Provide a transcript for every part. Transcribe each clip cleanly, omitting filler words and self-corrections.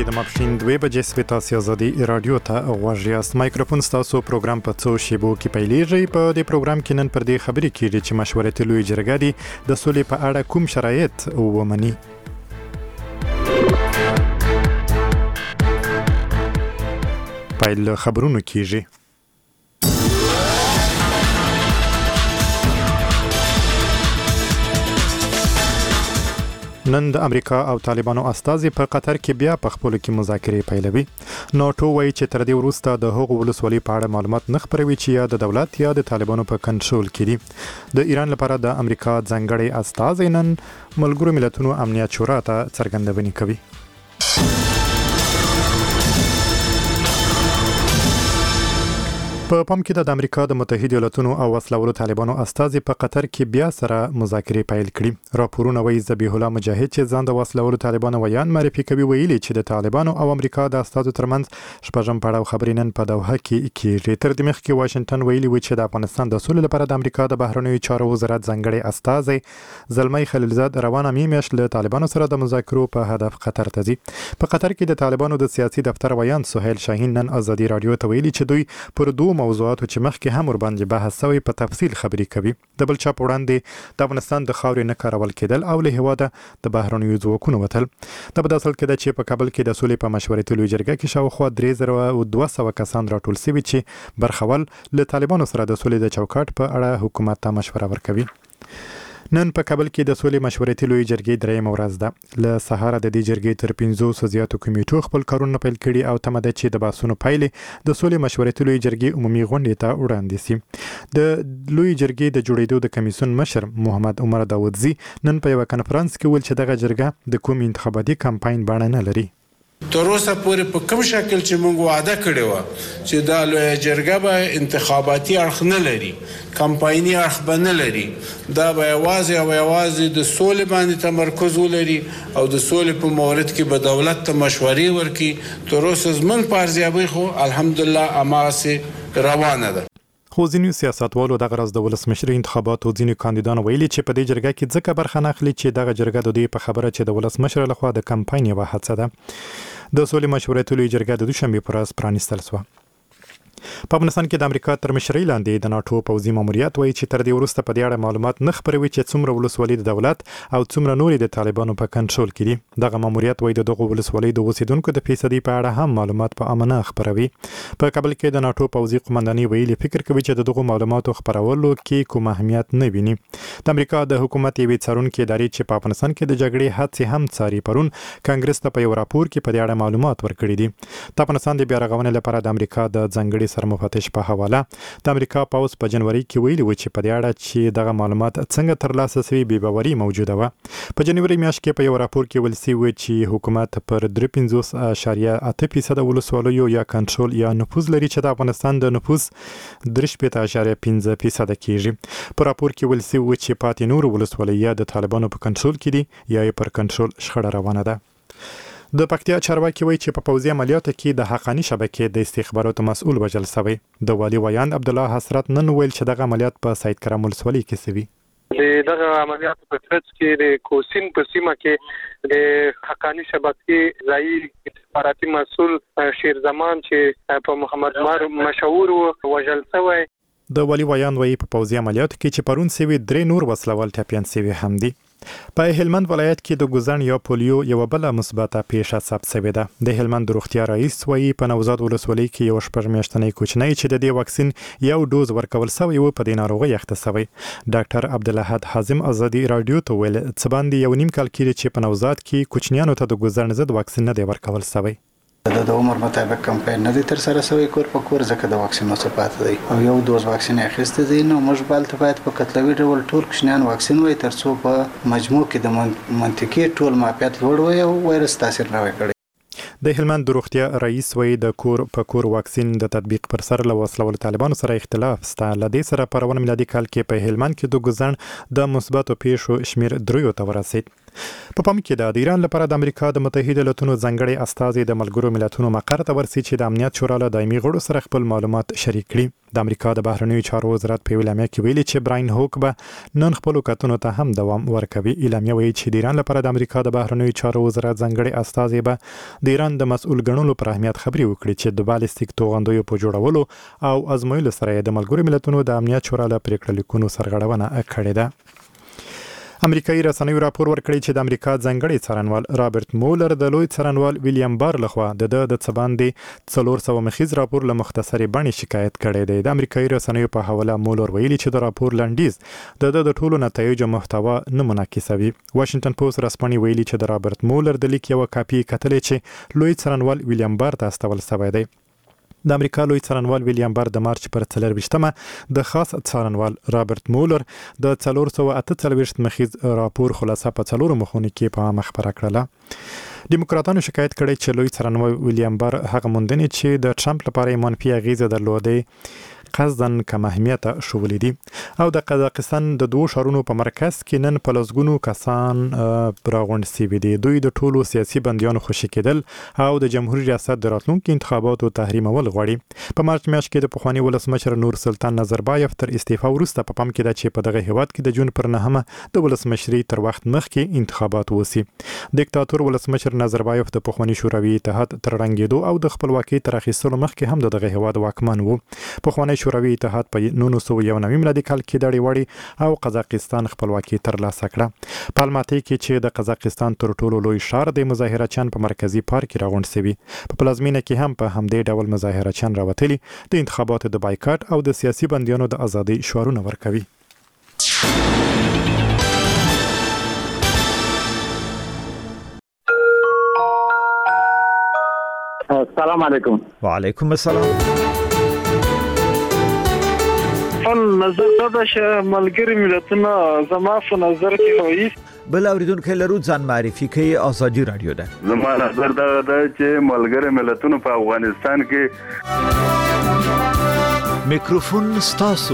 د ماپښین 2 بجې سوي تاسو ازادي رادیو ته غوږ یاست. مایکروفون ستاسو پروګرام په څو شیبو کې پیلېږي. په دې پروګرام کې نن پر دې خبرې کیږي چې مشورتي لوی جرګه دي د سولې په اړه کوم شرایط ومني. پیل خبرونه کیږي. نن د امریکا او طالبانو استازي په قطر کې بیا په خپل کې مذاکرې پیلوي. ناتو وایي چې تر دې وروسته د هغو ولسوالۍ په اړه معلومات نه خپروي چې یا د دولت یا د طالبانو په کنټرول کې دي. د ایران لپاره د امریکا ځانګړی استازي نن ملګرو ملتونو امنیت شورا ته څرګندونې کوي. په پام کې د امریکا د متحده ایالاتونو او وسلوالو طالبانو استازي په قطر کې بیا سره مذاکرې پیل کړي. راپورونه وایي ذبیح الله مجاهد چې ځان د وسلوالو طالبانو ویان معرفي کوي ویلي چې د طالبانو او امریکا د استازو ترمنځ شپږم پړاو خبرې نن په دوحه کې کیږي. تر دې مخکې واشنگټن ویلي و چې د افغانستان د سولې لپاره د امریکا د بهرنیو چارو وزارت ځانګړی استازي زلمی خلیلزاد روانه میاشت له طالبانو سره د مذاکرو په هدف قطر ته ځي. په قطر کې د طالبانو د سیاسي دفتر ویان سهیل شاهین نن ازادي رادیو ته ویلي چې دوی پر دوه موضوعاتو چې مخکې هم ور باندې بحث شوی په تفصیل خبرې کوي. د بل چا په وړاندې د افغانستان د خاورې نه کارول کېدل او له هیواده د بهرنیو ځواکونو وتل. د په اصل کې د چې په کابل کې د سولې په مشورتي لوی جرګه کې شاوخوا 3200 کسان راټول شوي چې برخول له طالبانو سره د سولې د چوکاټ په اړه حکومت ته مشوره ورکوي. نن په کابل کې د سولې مشورتي لوی جرګې درېیم ورځ ده. له سهار د دې جرګې تر 500 زیاتو کمیټو خپل کارونه پیل کړي او تمه ده چې د بحثونو پایلې د سولې مشورتي لوی جرګې عمومي غونډې ته وړاندې شي. د لوی جرګې د جوړېدو د کمیسیون مشر محمد عمر داودزي نن په یو کنفرانس کې ویل چې دغه جرګه د کوم انتخاباتي کمپاین بڼه نه لري. تر اوسه پورې په کوم شکل چې موږ وعده کړې وه چې دا لویه جرګه به انتخاباتي اړخ نه لري، کمپایني اړخ به نه لري، دا به یوازې او یوازې د سولې باندې تمرکز ولري او د سولې په مورد کې به دولت ته مشورې ورکړي. تر اوسه زموږ په ارزیابۍ خو الحمدلله هماغسې روانه ده. خو ځینو سیاستوالو دغه ورځ د ولسمشري انتخاباتو ځینو کاندیدانو ویلي چې په دې جرګه کې ځکه برخه نه اخلي چې دغه جرګه د دوی په خبره چې د ولسمشر لخوا د کمپاین یوه هڅه ده. د سولې مشورتي لوی جرګه د دوشنبې په ورځ پرانیستل شوه. په افغانستان کې د امریکا تر مشرۍ لاندې د ناتو پوځي ماموریت وایي چې تر دې وروسته په دې اړه معلومات نه خپروي چې څومره ولسوالۍ د دولت او څومره نورې د طالبانو په کنټرول کې دي. دغه ماموریت وایي د دغو ولسوالۍ د اوسیدونکو د فیصدي په اړه هم معلومات په امانه خپروي. په کابل کې د ناتو پوځي قومندانۍ ویلي فکر کوي چې دغه معلوماتو خپرولو کې کوم اهمیت نه ویني. د امریکا د حکومت یوې څارونکې ادارې چې په افغانستان کې د جګړې هڅې هم څاري پرون کانګرس ته په یو راپور کې په دې اړه معلومات ورکړي دي. د افغانستان د بیا رغونې لپاره د امریکا د ځانګړي سرمفتش په حواله د امریکا پوځ په جنوري کې ویلي و چې په دې اړه چې دغه معلومات څنګه ترلاسه شوي بې باوري موجوده وه. په جنوري میاشت کې په یو راپور کې ویل شوي چې حکومت پر 53.8% ولسوالیو یا کنټرول یا نفوذ لري چې د افغانستان د نفوذ 3.5% کېږي. په راپور کې ویل شوي چې پاتې نور ولسوالۍ یا د طالبانو په کنټرول کې دي یا پر کنټرول شخړه روانه ده. د پکتیا چارواکي وایي چې په پوځي عملیاتو کې د حقانی شبکې د استخباراتو مسؤل وژل شوی. د والي ویان عبدالله حسرت نن ویل چې دغه عملیات په سید کرم ولسوالۍ کې شوي. دغه عملیات په ترڅ کې د کوسین په سیمه کې د حقانی شبکې ځایي استخباراتي مسؤل شیرزمان چې په محمد مار مشهور وژل شوی. د والي ویان وایي په پوځي عملیاتو کې چې پرون شوي 3 نور وسلوال ټپیان شوي هم دي. په هلمند ولایت کې د ګوزن یا پولیو یو بل مثبته پیښه ثبت شوې ده. د هلمند د روغتیا رئیس وایي په نوزاد ولسوالۍ کې یو 6 میاشتنی کوچنی چې د دې واکسین یو ډوز ورکول شوی و په دې ناروغۍ اخته شوی. ډاکټر عبدالحد حازم ازادي رادیو ته ویل څه باندې یو نیم کال کېږي چې په نوزاد کې کوچنیانو ته د ګوزن ضد واکسین نه دی ورکول شوی. د عمر مطابق کمپاین نه دی تر سره شوی کور په کور ځکه د واکسین صفات دی او یو دوز واکسین اخیسته دی. نو موږ بالته باید په کتلوي ډول ټول کوچنیان واکسین وای ترڅو په مجموع کې د منطقي ټول معافیت لوړ وي او وایرس تاثیر نه وکړي. د هلمند د روغتیا رئیس وایي د کور په کور واکسین د تطبیق پر سر له وسلوالو طالبانو سره اختلاف شته. له دې سره په روان میلادي کال کې په هلمند کې د ګوزن د مثبتو پیښو شمیر 3 ته ورسید. په پام کې د ایران لپاره د امریکا د متحده ایالاتو ځنګړي استازي د ملګرو ملتونو مقر ته ورسي چې د امنیت شورا له دایمي غړو سره خپل معلومات شریک کړي. د امریکا د بهرنیو چارو وزارت په اعلامیه کې ویلي چې براین هوک به نن خپل کتنو ته هم دوام ورکوي. اعلامیه وایي چې د ایران لپاره د امریکا د بهرنیو چارو وزارت ځنګړي استازي به د ایران د مسؤل ګڼلو پر اهمیت خبري وکړي چې د بالستیک توغندیو په جوړولو او ازمویلو سره د ملګرو ملتونو د امنیت شورا له پریکړه لیکونو سرغړونه کړې ده. امریکایي رسنیو راپور ورکړی چې د امریکا ځنګړي څارنوال رابرټ مولر د لوی څارنوال ویلیام بار لخوا د څباندې 400 مخیز راپور له مختصری بڼې شکایت کړی دی. د امریکایي رسنیو په حواله مولر ویلي چې د راپور لنډیز د ټولو نتایجو محتوا نه منعکسوي. واشنگټن پوسټ رسمي ویلي چې د رابرټ مولر د لیک یو کاپي کتلې چې لوی څارنوال ویلیام بار ته استول شوی دی. د امریکا لوی څارنوال ویلیام بار د مارچ پر 24مه د خاص څارنوال رابرټ مولر د 448 مخیز راپور خلاصه په 4 مخونو کې په عامه خبره کړله. دیموکراتانو شکایت کړی چې لوی څارنوال ویلیام بار هغه موندنې چې د ټرمپ لپاره منفي اغیزه درلودې قصدن کم اهمیت شولې دي. او د قزاقستان د دوه شهرونو په مرکز کې نن په لسګونو کسان راغونډ شوي دي. دوی د ټولو سیاسي بندیانو خوشي کېدل او د جمهوریت ریاست د راتلونکو انتخاباتو تحریمول غواړي. په مارچ میاشت کې د پخوانی ولسمشر نور سلطان نظربایف تر استعفا وروسته په پام کې ده چې په دغه هیواد کې د جون پر 9مه د ولسمشري تر وخت مخکې انتخابات وسی. دیکتاتور ولسمشر نظربایف د پخوانی شوروي اتحاد تر رنګېدو او د خپلواکۍ تر اخیستلو مخکې هم دغه هیواد واکمن وو. پخوانی شوروي اتحاد په 1991 میلادي کال کې دړې وړي او قزاقستان خپلواکي ترلاسه کړه. په الماتي کې چې د قزاقستان تر ټولو لوی ښار د مظاهرچیان په مرکزی پارک کې راغونډ شوي. په پلازمینه کې هم په همدې ډول مظاهرچیان راوتلي د انتخاباتو د بایکاټ او د سیاسي بندیانو د ازادۍ شعارونه ورکوي. السلام علیکم. وعلیکم السلام. نظر دا چې ملګری ملتونه زما په نظر کې وایي بل اوریدونکو لرو ځان معرفي کوي ازادي رادیو ده. زما نظر دا چې ملګری ملتونه په افغانستان کې میکروفون ستاسو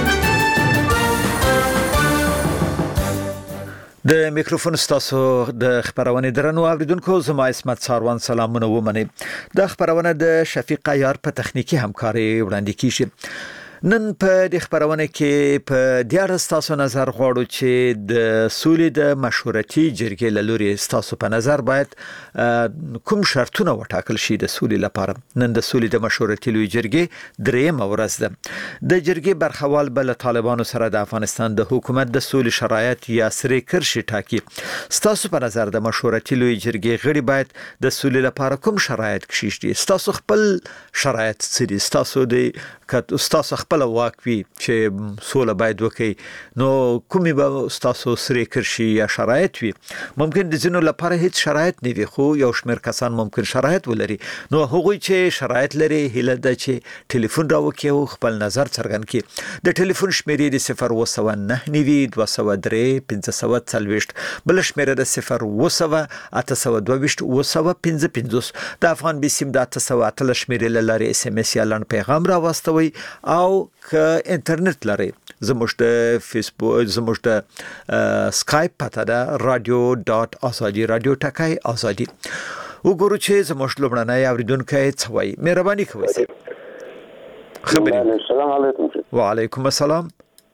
د میکروفون ستاسو د خبرونه درنو اوریدونکو زما اسمت ساروان سلامونه ومني. د خبرونه د شفیق عیار په تخنیکی همکاري وړاندې کیږي. نن په د خبرونه کې په دیار ستاسو نظر غواړو چې د سولې د مشورتي جرګې لوري ستاسو په نظر باید کوم شرطونه وټاکل شي د سولې لپاره. نن د سولې د مشورتي لوی جرګې دریم ورځ ده. د جرګې برخوال بل طالبانو سره د افغانستان د حکومت د سولې شرایط یا سرې کرشي ټاکي. ستاسو په نظر د مشورتي لوی جرګې غړي باید د سولې لپاره کوم شرایط کشي؟ ستاسو خپل شرایط څه دي؟ ستاسو خپل واکوي چې سوله باید وکړي نو کومي به ستاسو سرې کرشي یا شرایط وي؟ ممکن د ځینو لپاره هیڅ شرایط نه وي خو یو شمېر کسان ممکن شرایط ولري. نو هغوی چې شرایط لري هیله ده چې ټلیفون راوکړي او خپل نظر څرګند کړي. د ټلیفون شمیرې د 009 203 540 بل شمیره د 0 822 955 د افغان بي سیم د 818 شمیرې لاري اس ام اس یا لن پیغام راوستوي او که انټرنیټ لري زموږ د فیسبوک زموږ د سکایپ پته ده radio.azadi radio ټکای ازادي. وګورو چې زموږ لومړنی اوریدونکو څه وایي. مهرباني کوئ. خبري. السلام علیکم. وعلیکم السلام.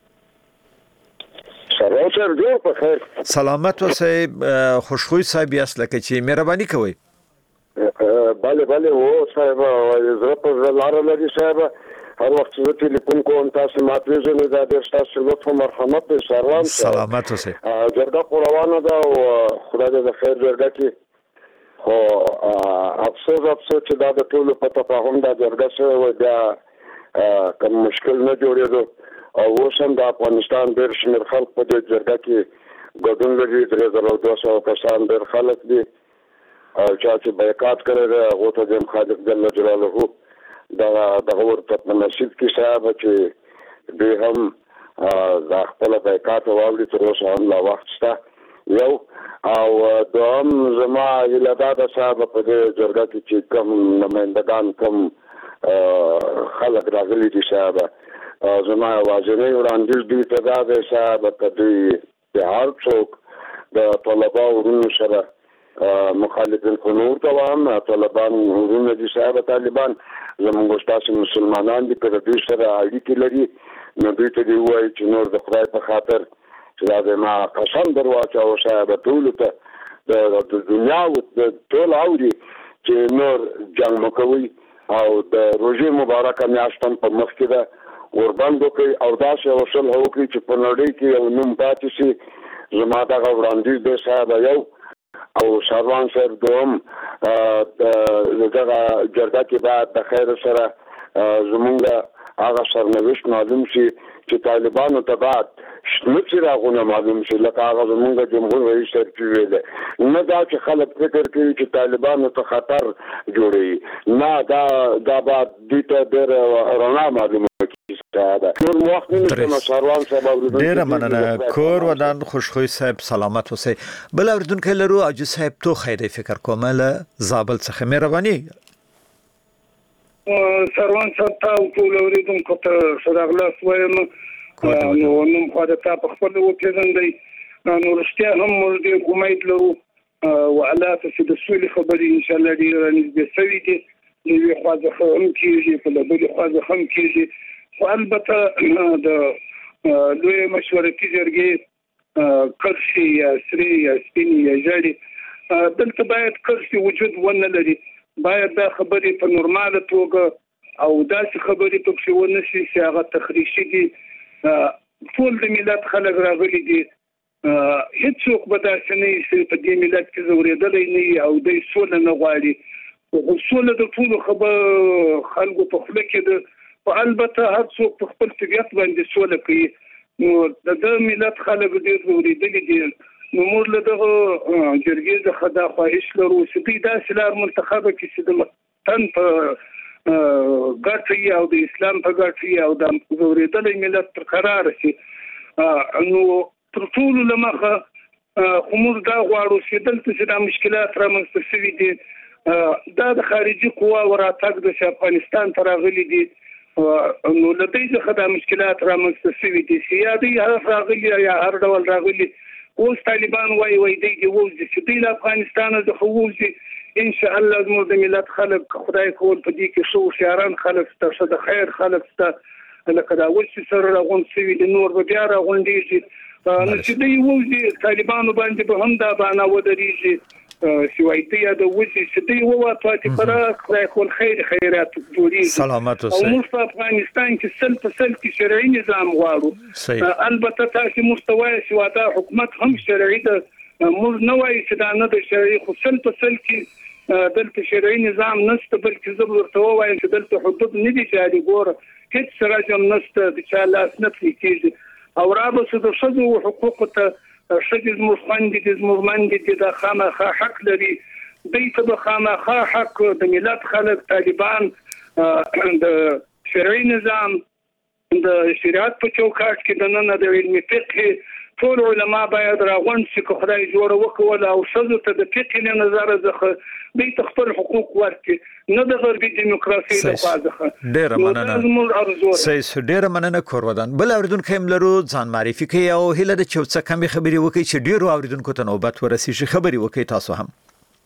شرایط دې په خیر. سلامت اوسئ. خوشخوي صاحب یاست لکه چې مهرباني کوئ. بله و صاحب زه په لار لري صاحب هر وخت چې ټلیفون کوم تاسو ما پیژنئ دا د تاسو لطف او مرحمت سلام. سلامت اوسئ. جرګه روانه ده او خدای دې د خیر جرګه کې خو افسوس چې دا د ټولو په تفاهم دا جرګه سره و بیا کوم مشکل نه جوړېدو او اوس هم د افغانستان ډېر شمېر خلک په دې جرګه کې ګډون لري. 3200 کسان ډېر خلک دي او چې بایکاټ کړی دی هغه ته د خالق جل جلاله دا ورته په نصیب کې صاحب چې دوی هم دا خپل بایکاټ واوري تر اوسه هم لا وخت شته یو او دوم زما هیله دا ده صاحب په دې جرګه کې چې کوم نمایندګان کوم خلک راغلي دي صاحب زما واځنې وړاندیز دي ته دا ده صاحب ته دوی د هر څوک د طلبه ورونو سره مخالفین کنور دوام طالبان ورونه دي صاحب طالبان زموږ تاسو مسلمانان دي په دې سره اړیکې لري نو دوی ته دی وایي چې نور د خدای په خاطر چې دا ما قسم درواچو او صاحب ټول ته د دنیا او د ټول اوري چې نور جنگ مکوي او د روزي مبارکه میاشتم په مخ کې ده وربند کوي او داسې وصل هوکي چې په نړۍ کې یو نوم پاتې شي زما دا وړاندیز دی صاحب یو او شاروان صاحب دوم دغه جرګه کې بعد د خیر سره زمونږ هغه سرنوشت معلوم شي چې طالبانو ته بعد شنو چې راغونه معلوم شي لکه هغه زمونږ جمهور رئیس صاحب ویل نه دا چې خلک فکر کوي چې طالبانو ته خطر جوړي نه دا بعد دې ته ډېر رڼا معلومه ډیره مننه کور ودان خوشخوی صاحب سلامت اوسئ بل اوریدونکو لرو اجو صاحب تو خیره فکر کوم له زابل څخه مهرباني سروان صاحب ته ټول اوریدونکو ته صداقت وایم نو نوم خو د تا په خپل وپیژندې نو رښتیا هم موږ ډېر امید لرو وعلا چې د سولې خبرې ان شاء الله ډېر نږدې شوي دي نو خو ځکه هم کېږي په بل خو ځکه هم کېږي خو البته د لوی مشورتي جرګې کرسي یا سری یا سپینی یا جړی دلته باید کرسي وجود ونه لري باید دا خبرې په نورماله توګه او داسې خبرې په کې ونه شي چې هغه تخریشي دي ټول د ملت خلک راغلي دي هیڅوک به داسې نه وي په دې ملت کې زورېدلی نه او دوی سوله نه غواړي سوله د ټولو خلکو په خوله کې ده په البته هر څوک په خپل طبیعت باندې سوله کوي نو د ملت خلک ډېر زورېدلي دي نو موږ له دغه جرګې څخه دا خواهش لرو چې دوی داسې لار منتخبه کړي چې د وطن په ګټه او د اسلام په ګټه او د زورېدلي ملت پر قرار شي نو تر ټولو له مخه خو موږ دا غواړو چې دلته چې دا مشکلات رامنځته شوي دي دا د خارجي قوا وراتګ د افغانستان ته راغلي دي نو له دې څخه دا مشکلات رامنځته شوي دي چې یا دوی راغلي یا هر ډول راغلي اوس طالبان وایي دوی ووځي چې دوی له افغانستانه څخه ووځي ان شاء الله زموږ د ملت خلک خدای کول په دې کې ښه هوښیاران خلک شته ښه د خیر خلک شته لکه دا اوس چې سره راغونډ شوي دي نور به بیا راغونډېږي نو چې دوی ووځي طالبانو باندې به هم دا بهانه ودرېږي چې وایي دوی د وځي چې دوی ووت پاتې پراخ خدای کول خیرات جوړېږي سلامت اوسئ او موږ په افغانستان کې په سل کې شرعي نظام غواړو البته تاسو مستوای چې واده حکومت هم شرعي ده موږ نه وایي چې دا نه د شرعي خو سل کې دلته شرعي نظام نشته بلکې زه ورته وایم چې دلته حدود نه دي جاري ګوره هیڅ سراجم نشته د چا لاس نه پرې کېږي او رابطه د ښځو حقوقو ته ښځې زموږ خویندې دي زموږ میندې دي دا خامخا حق لري دوی ته به خامخا حق د ملت خلک طالبان د شرعي نظام د شریعت په چوکاټ کې دننه د علمي فقه ټول علما باید راغونډ شي که خدای جوړ وکول او ښځو ته د فقه له نظره څخه دوی ته خپل حقوق ورکړي نه د غربي دیموکراسي لخوا څخه ډېره مننه صحیح ډېره مننه کور ودان بل اوریدونکو هم لرو ځان معرفي کوي او هیله ده چې څه کمې خبرې وکړي چې ډېرو اوریدونکو ته نوبت ورسیږي خبرې وکړي تاسو هم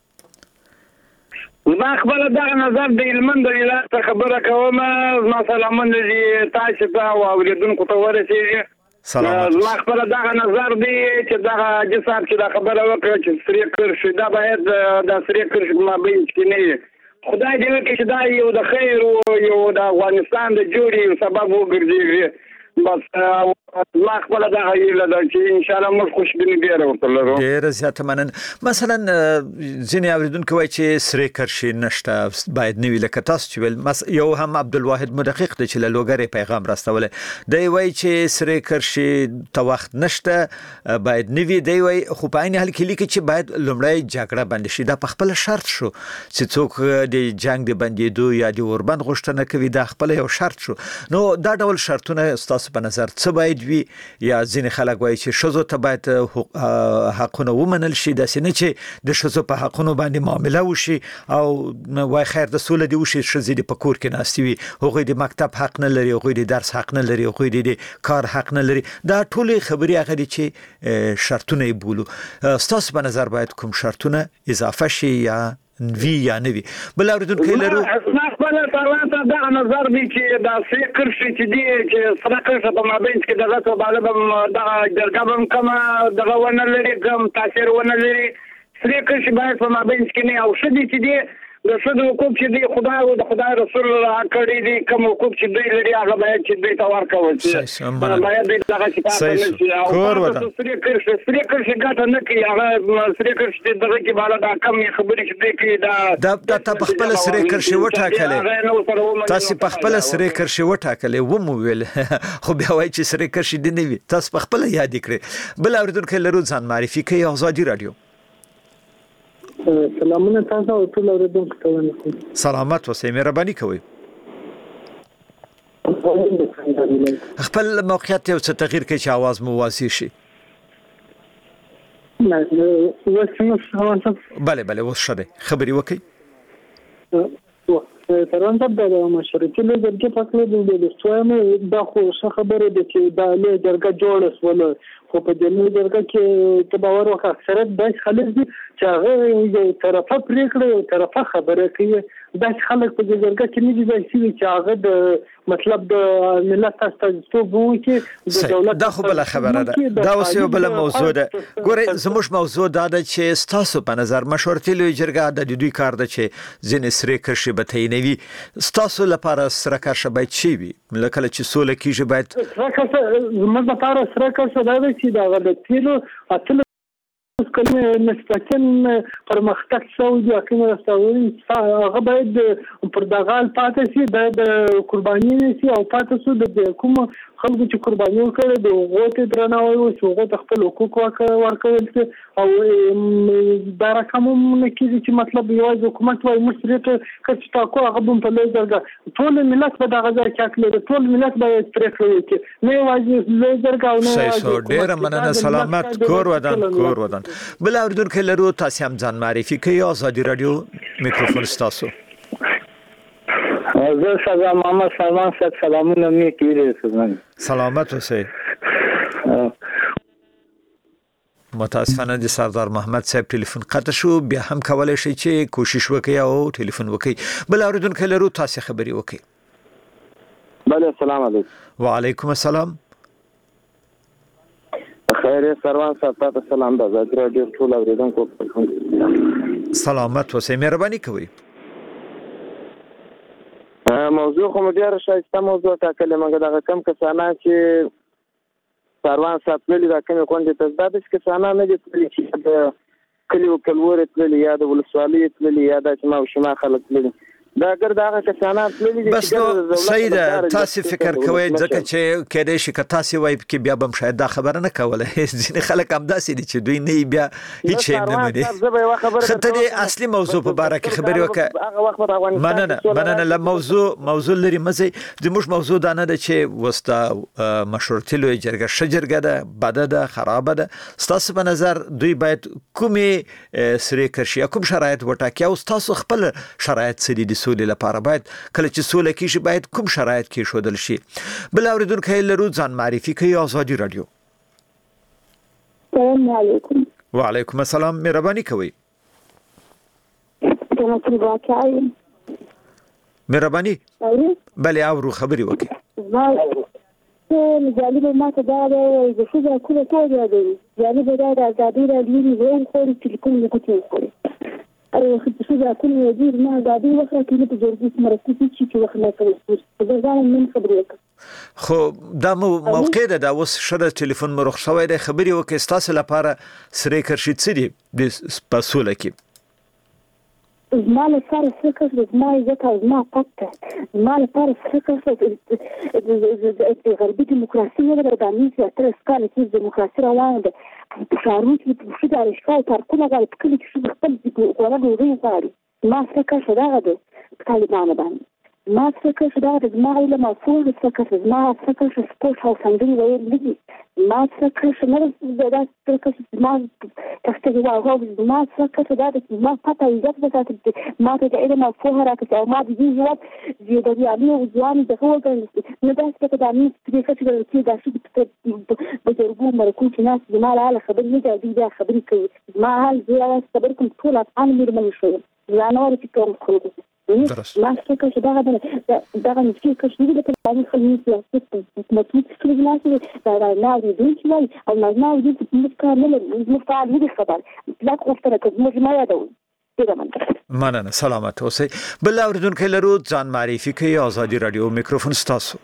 ما خپل دا نظر د علمند ولایت خبره کوم مثلا من دي تاسو ته او اوریدونکو ته ورسیږي ما خپل دا نظر دی چې دا جساب چې دا خبره وکړه چې سری کرشي دا باید د سری کرشي ما بین کې نه خدای دې وکړي چې دا یو د خیر او یو د افغانستان د جوړې سبب وګرځي بس ما خپل دا هیله ده چې ان شاء الله موږ خوشبیني ډیر ورته ډیر زیات منن مثلا ځینې اوریدونکو وایي چې سری کرشي نشته باید نوی لکه تاسو چې ول یو هم عبدالواحد مدقق د چې له لوګری پیغام راستول دی وایي چې سری کرشي ته وخت نشته باید نوی دی وایي خو په عین حال کې لیکي چې باید لومړی جګړه بند شي دا په خپل شرط شو چې څوک د جنگ د بندیدو یا د اوربند غوښتنه کوي دا خپل یو شرط شو نو دا ډول شرطونه تاسو په نظر څه باید وي یا ځینې خلک وایي چې ښځو ته باید حقونه ومنل شي داسې نه چې د ښځو په حقونو باندې معامله وشي او وای خیر د سولې دی وشي ښځې د په کور کې ناستې وي هغوی د مکتب حق نه لري هغوی د درس حق نه لري هغوی د کار حق نه لري دا ټولې خبرې هغه دي چې شرطونه یې بولو ستاسو په نظر باید کوم شرطونه اضافه شي یا وی یا نه وی بل اوریدونکو لرو خپل ترانه دا نظر دی چې دا فکر شي چې دی چې سره کرشه په مابین کې دغه څه باندې دا درګم کما دغه ونه لري کوم تاثیر ونه لري سره کرشه باید په مابین کې نه او شدي چې دی د څه حقوق چې دی خدای او د خدای رسول الله کړی دی کوم حقوق چې دی لري هغه باید چې دی تور کول شي باید دغه کتاب نه شي او سره کرشه ګټه نه کوي هغه سره کرشه دغه کې بالا دا کم خبرې چې دی کوي دا په خپل سره کرشه وټاکلې تاسو په خپل سره کرشه وټاکلې و مو ویل خو بیا وایي چې سره کرشه دی نه وي تاسو په خپل یاد کړئ بل اوریدونکو لرو ځان معرفي کوي آزادي رادیو سلامونه تاسو او ټول اوریدونکو ته ونیسم سلامت اوسئ مهرباني کوئ خپل موقعیت یو څه تغییر کوي چې आवाज مو واضح شي بله اوس ښه دی خبرې وکړئ ترانه د مشورتي لږه پکې د دوستانو دا خو څه خبره ده چې دا له درګه جوړه سول خو په دې درګه کې ته باور وکړه اکثریت د خلک دي چې هغه یو طرفه پریکړه یو طرفه خبره کوي دا خلک په دې درګه کې نه دي چې هغه د مطلب د ملت استازیتوب وکړي د دولت دا خو بل خبره ده دا اوس یو بل موضوع ده ګوره زموږ موضوع دا ده چې تاسو په نظر مشورتي لوی جرګه د دوی کار ده چې ځینې سره کرشي به تعینوي تاسو لپاره سره کرشه باید شي وي لکه چې سوله کیږي باید زموږ لپاره سره کرشه دا چې دا د تیرو اتل کله نسبتاً پرمختګ شوی دی اکه راستوري هغه باید پر دغال پاتې شي د قرباني شي او پاتې شو د کوم خلکو چې قرباني وکړي د غوته درناوی او غوته خپل حقوق ورکول شي او دا رقم نکړي چې مطلب یوازې حکومت وايي مشرته کچ تاکو هغه په لږ درګه ټول ملت په دغه ځای کې کړي ټول ملت باید پریکړه وکړي نه یوازې لږ درګه او نه ډېر مننه سلامت کور ودان بل اوریدونکو لرو تاسو هم ځان معرفي کوي آزادي رادیو میکروفون تاسو زه سلام محمد سلمان صاحب سلامونه مې کړی سلامت اوسئ متاسفانه د سردار محمد صاحب ټلیفون قطع شو بیا هم کولای شي چې کوشش وکړي او ټلیفون وکړي بل اوریدونکو لرو تاسو خبري وکړي بله السلام علیکم وعلیکم السلام خیر سروان صاحب تاسو سلام د آزادي رادیو ټول اوریدونکو سلامت اوسئ مهرباني کوئ موضوع خو ډیره شایسته موضوع ټاکلې مګر دا کم کسانه چې سروان صاحب لري دا کوم کوم د تزداد کسانه نه دي چې د کلیو کلور تللی یا د ولسوالۍ تللی یا د شمال شمال خلک تللی دا اگر دا کسانه تللی بس نو سید تاسو فکر کوئ ځکه چې کېدې شي که تاسو وایي کې بیا بم شاید دا خبره نه کوله ځینې خلک هم داسې دي چې دوی نه بیا هیڅ نه مني خاطر اصلي موضوع په اړه کې خبرې وکړه مننه له موضوع لري مزه د موږ موضوع دا نه ده چې وستا مشورتي لوی جرګه شجرګه ده بده ده خراب ده تاسو په نظر دوی باید کومې سره کرشي کوم شرایط وټاکي او تاسو خپل شرایط سړي دي سولې لپاره باید کله چې سوله کیږي باید کوم شرایط کې شودل شي بل اوریدونکو لرو ځان معرفي کوي آزادي رادیو السلام علیکم وعلیکم السلام مهرباني کوئ مهرباني بله اورو خبري وکړئ جالب ما ته دا د څه کومه توګه دی جالب دا د آزادي رادیو نیول خوري ټلیفون وکړي او څه دا کومه دی ما آزادي وکړه چې په جرګې مرستې چې وخت کوي دا ځان من خبرې خو دا موقع ده دا اوس شره ټلیفون مرخ شوی دی خبري وکړي تاسو لپاره سره کرشي څه دي د پاسوله کې زما لپاره فکر زما عزت او زما پته زما لپاره فکر د غربي دیموکراسي نه د دانیز یا تر سکاله کې دیموکراسي روانه ده په شارو کې په شته اشکال پارکونه غالب کلی کې خپل ځګونه غوړي غواړي ما فکر شدا ده طالبان باندې ما فکر شده از ما علم و فوق فکر از ما فکر سپورت ها سندری و لیگی ما فکر شده از فکر ما تختگی و آغاز ما فکر شده از ما پتا ایجاد بسات ما تا علم و فوق را که ما دیگه جواب زیادی علی و جوانی دخول کنیم نداشت که دانی فکر شده که داشتی بزرگو مرکوب ناس ما لا خبر نجا دیگه خبری که ما حال زیاد خبركم طول عن من شويه يعني انا في كم خلود ما فكر شده ده نفكر شنو ده كان خليني في ما تفكر الناس ده لا دي شوي او ما دي مكمل مفعل دي خبر لا قفتره ما يدون مننه سلامت اوسئ بل اوریدونکو لرو ځان معرفي کوي آزادي رادیو میکروفون ستاسو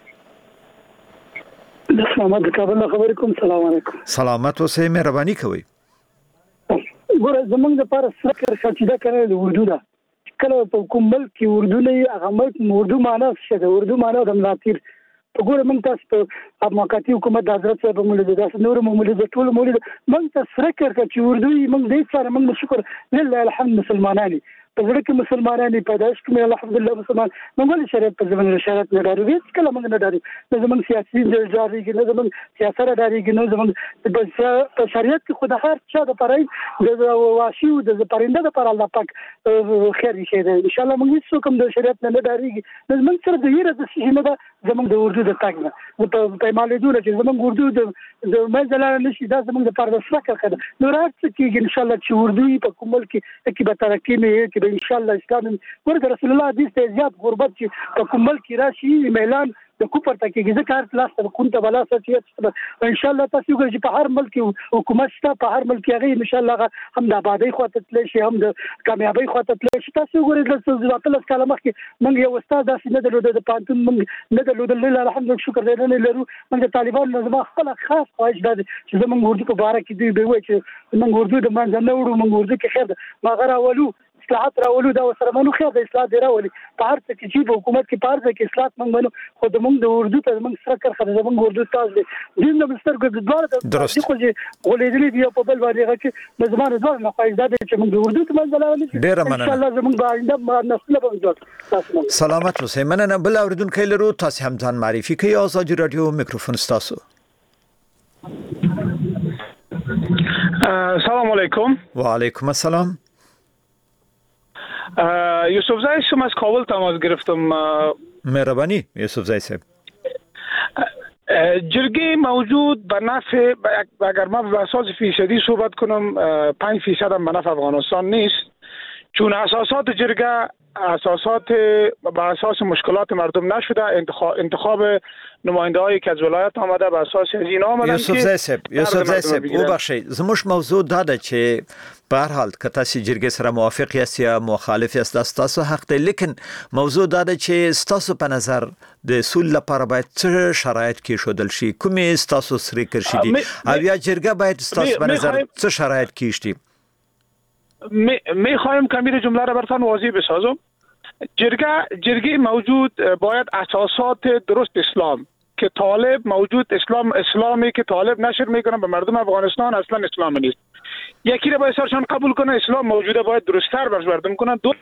السلام علیکم خبرکم سلام علیکم سلامت اوسئ مهرباني کوي ګوره زمونږ لپاره فکر خاطیده کړل اردو ده کله په کوم ملک کې اردو نه هغه ملک اردو معنا څه ده اردو معنا د ملاتیر په ګوره موږ تاسو په موقتی حکومت د حضرت صاحب مولوی داس نور مولوی د ټول مولوی موږ تاسو فکر کړئ چې اردو موږ دې سره موږ شکر لله الحمد مسلمانانی په ځکه کې مسلمانانی پیدائش کې الحمدلله مسلمان موږ شریعت په زمانه شریعت نه دارو هیڅ کله موږ نه دارو زمون سیاسي جاري کې نه زمون سیاست داري کې نه زمون په شریعت کې خود هر چا د پرای د واشي او د پرنده د پر الله پاک خیر شي ده ان شاء الله موږ هیڅ کوم د شریعت نه داري نه زمون سره د یره د شي نه زمون د اردو د تاګ نه په مالې دوله چې زمون اردو د مزله نشي دا زمون د پر د فکر کړه نو راځي چې ان شاء الله چې اردو په کومل کې به ترقی نه ان شاء الله اسلام ورته رسول الله حدیث ته زیات غربت چې په کومل کې راشي اعلان د کوپر ته کې ذکر تلاس ته كنت بلا سچ ان شاء الله تاسو ګورئ چې په هر ملک حکومت شته په هر ملک هغه ان شاء الله هم د آبادی خواته تل شي هم د کامیابی خواته تل شي تاسو ګورئ د ځواتل کلمه کې موږ یو استاد داسې نه درلود د پانتون موږ نه درلود لله الحمد شکر دې نه لرو موږ د طالبان نظام خپل خاص خواهش ده چې زموږ اردو په باره کې دی وایي چې موږ اردو د منځ نه وړو موږ اردو کې خیر ما غره ولو اصلاحات راولو دا سره منو خیر د اصلاح دی راولي په هر څه کې چې حکومت کې پارځه کې اصلاحات موږ منو خو د موږ د اردو ته موږ سره کار خدای موږ اردو تاسو دي دین د مستر ګد دوار د خو چې ولېدلې دی په بل باندې راځي زمانه دوار نه فائدہ ده چې موږ د اردو ته منځ لاولې ډیر مننه ان شاء الله زموږ باندې نسل به جوړ سلامت اوسئ مننه بل اوریدونکو لرو تاسو هم ځان معرفي کوي آزادي رادیو میکروفون تاسو السلام علیکم و علیکم السلام یوسف زای شما از کابل تماس گرفتم مهربانی یوسف زای صاحب جرگه موجود به نفع اگر ما به اساس فیصدی صحبت کنم 5% هم به نفع افغانستان نیست چون اساسات جرگه اساسات به اساس مشکلات مردم نشده انتخاب نماینده هایی که از ولایت آمده به اساس از اینا آمدن یوسف زای صاحب او بخشید زموش موضوع داده چې به هر حال که تاسو جرګې سره موافق یاست یا مخالف یاست تاسو حق دی لیکن موضوع داده چې تاسو په نظر د سول لپاره باید څه شرایط کې شودل شي کومې تاسو سره کرشي دي او یا جرګه باید تاسو په نظر څه شرایط کې شي میخوایم کمیر جمله را براتون واضح بسازم جرگه موجود باید اساسات درست اسلام که طالب موجود اسلامی که طالب نشر میکنه به مردم افغانستان اصلا اسلام نیست یکی را باید سرشان قبول کنه اسلام موجوده باید درست‌تر برش مردم کنن دو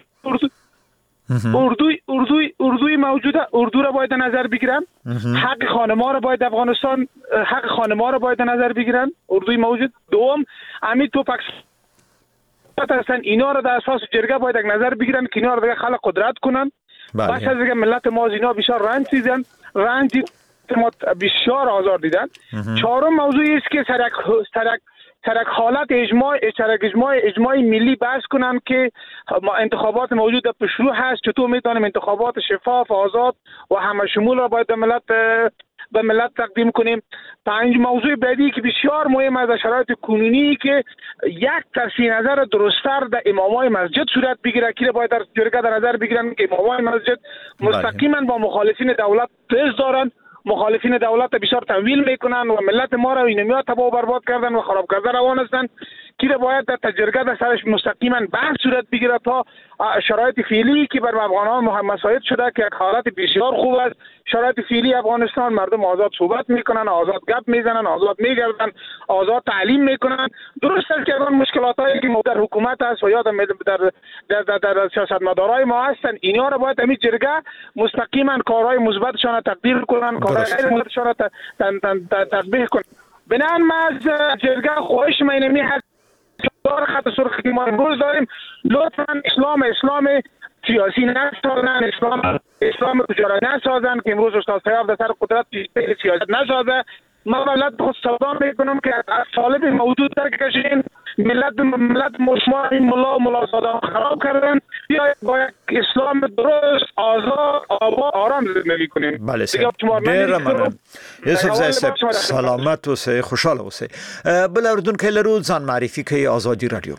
اردوی موجوده اردو را باید نظر بگیرن حق خانم‌ها را باید افغانستان حق خانم‌ها را باید نظر بگیرن اردوی موجود دوم امید توپک هستن اینا رو در اساس جرگه باید یک نظر بگیرن که اینا رو دیگه خلق قدرت کنن بس از دیگه ملت ما از اینا بسیار رنج ما بسیار آزار دیدن چهارم موضوعی است که سرک حالت اجماع ملی بحث کنن که انتخابات موجود در پیشرو هست چطور میتونیم انتخابات شفاف آزاد و همه شمول را باید به ملت تقدیم کنیم. 5 موضوع بعدی که بسیار مهم از شرایط کنونی که یک تجزیه نظر درست‌تر در امامای مسجد صورت بگیره که باید در جرگه در نظر بگیرن که امامای مسجد مستقیما با مخالفین دولت تز دارن مخالفین دولت بسیار تمویل میکنن و ملت ما را اینمیا تباه و برباد کردن و خراب کرده روان هستند کی را باید در تجربه در سرش مستقیما بحث صورت بگیره تا شرایط فعلی که بر افغانان مساعد شده که حالت بسیار خوب است. شرایط فعلی افغانستان مردم آزاد صحبت میکنن، آزاد گپ میزنن، آزاد میگردن، آزاد تعلیم میکنن. درست است که اون مشکلاتی که در حکومت است و یا در سیاستمدارای ما هستن، اینا را باید همین جرگه مستقیما کارهای مثبتشان را تقدیر کنن، کارهای غیر مثبتشان را تطبیق کنن. بنابراین ما از جرگه خواهش می‌کنیم هست دار خط سرخی ما امروز داریم، لطفاً اسلام سیاسی نسازن، اسلام تجاری نسازن که امروز استاد سیاف در سر قدرت سیاست نسازه. ما ملت خود صدا میکنم که از طالب موجود در کشین ملت مشما این ملا صدا خراب کردن، یا باید اسلام درست آزاد آباد آرام زندگی کنیم. بله ډیر مننه یوسف زاهد سلامت اوسئ، خوشاله اوسئ. بل اردوونکی لرو ځان معرفي کوي آزادي رادیو.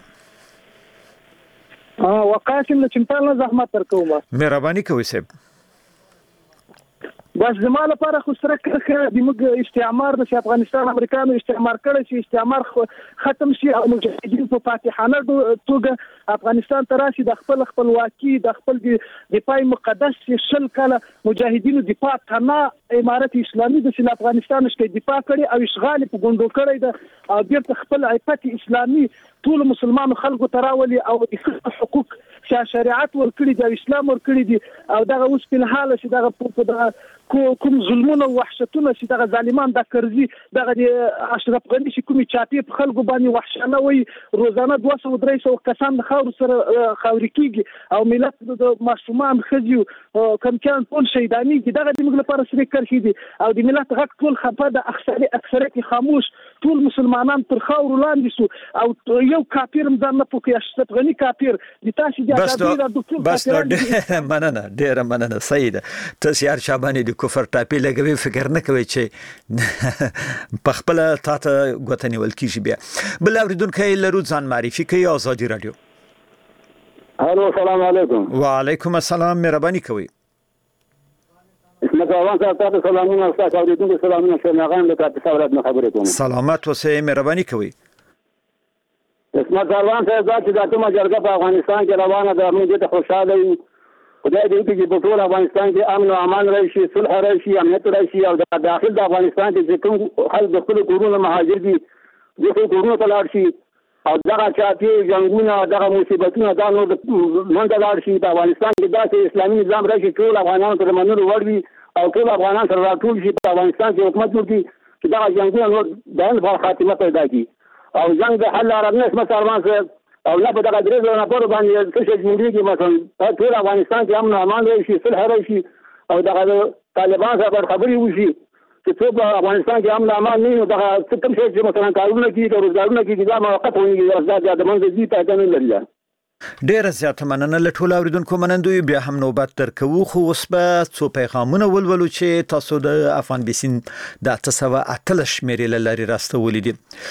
وقاسم له چمتال نه زحمت ورکوم. مهرباني کوئ صاحب. بس زما لپاره خو سره که د موږ استعمار د افغانستان امریکانو استعمار کړی چې استعمار ختم شي او مجاهدین په فاتحانه توګه افغانستان ته راشي، د خپل خپلواکي د خپل دفاع مقدس شل کاله مجاهدینو دفاع تنه امارت اسلامي د افغانستان څخه دفاع کړي او اشغال په ګوندو کړی د او بیرته خپل عفت اسلامي ټول مسلمانانو خلکو تراولي او د حقوق شریعت ورکړي د اسلام ورکړي دي او دغه اوس په حاله چې دغه کوم ظلمونه او وحشتونه چې دغه ظالمان د کرزي دغه اشرف غنی چې کومي چاپی په خلکو باندې وحشانه وي، روزانه 200-300 کسان د خاور سره خاوري کیږي او ملت د ماشومان خزي کم کان ټول شهیدانی دغه د موږ لپاره سره کړی دي او د ملت غږ ټول خفه د اکثریت خاموش، ټول مسلمانان پر خاور لاندې سو او یو کافر مزان نه پوکي اشرف غنی کافر د تاسو بس مننه ډیر مننه سید تاسو شعبانی د کفر ټاپی لګوي، فکر نه کوي چې په خپل تاته غوتنی ولکیږي. بیا بل اوریدونکو لرو ځان معرفي کوي آزادي رادیو. الو السلام علیکم. وعلیکم السلام، مهرباني کوي. اسمه روان تاسو سلامونه تاسو اوریدونکو سلامونه شناغان له تاسو سره خبرې کوم. سلامت اوسئ، مهرباني کوي. اسمه روان تاسو چې د کومه جرګه په افغانستان کې روانه ده، موږ ته خوشاله یو. خدای دې وکړي چې په ټول افغانستان کې امن او امان راشي، صلح راشي، امنیت راشي او د داخل د افغانستان کې کوم خلک د خپل کورونو مهاجر دي د خپل کورونو ته لاړ شي او دغه چاپی جنگونه دغه مصیبتونه دا نور منځ لاړ شي. په افغانستان کې داسې اسلامي نظام راشي ټول افغانانو ته منلو وړ وي او ټول افغانان سره راټول شي په افغانستان کې حکومت وکړي چې دغه جنگونه نور د هغه خاتمه پیدا کړي او جنگ د حل عربي اسمه سروان سره او لا په دغه درې ځله په باندې څه شي جوړیږي. مثلا ټول افغانستان کې امن او امان راشي، صلح راشي او دغه طالبان سره خبرې وشي چې څوک په افغانستان کې امن او امان نه وي، دغه څه کوم شي چې مثلا کارونه کوي او روزګارونه کوي دا موقت وي د منځ دي ته نه لري. ډیر زیات مننه له ټول اوریدونکو منندوی. بیا هم نوبت درکو خو اوس به څو پیغامونه ولولو چې تاسو د افغان بیسین د 908 شمیرې لري راستولې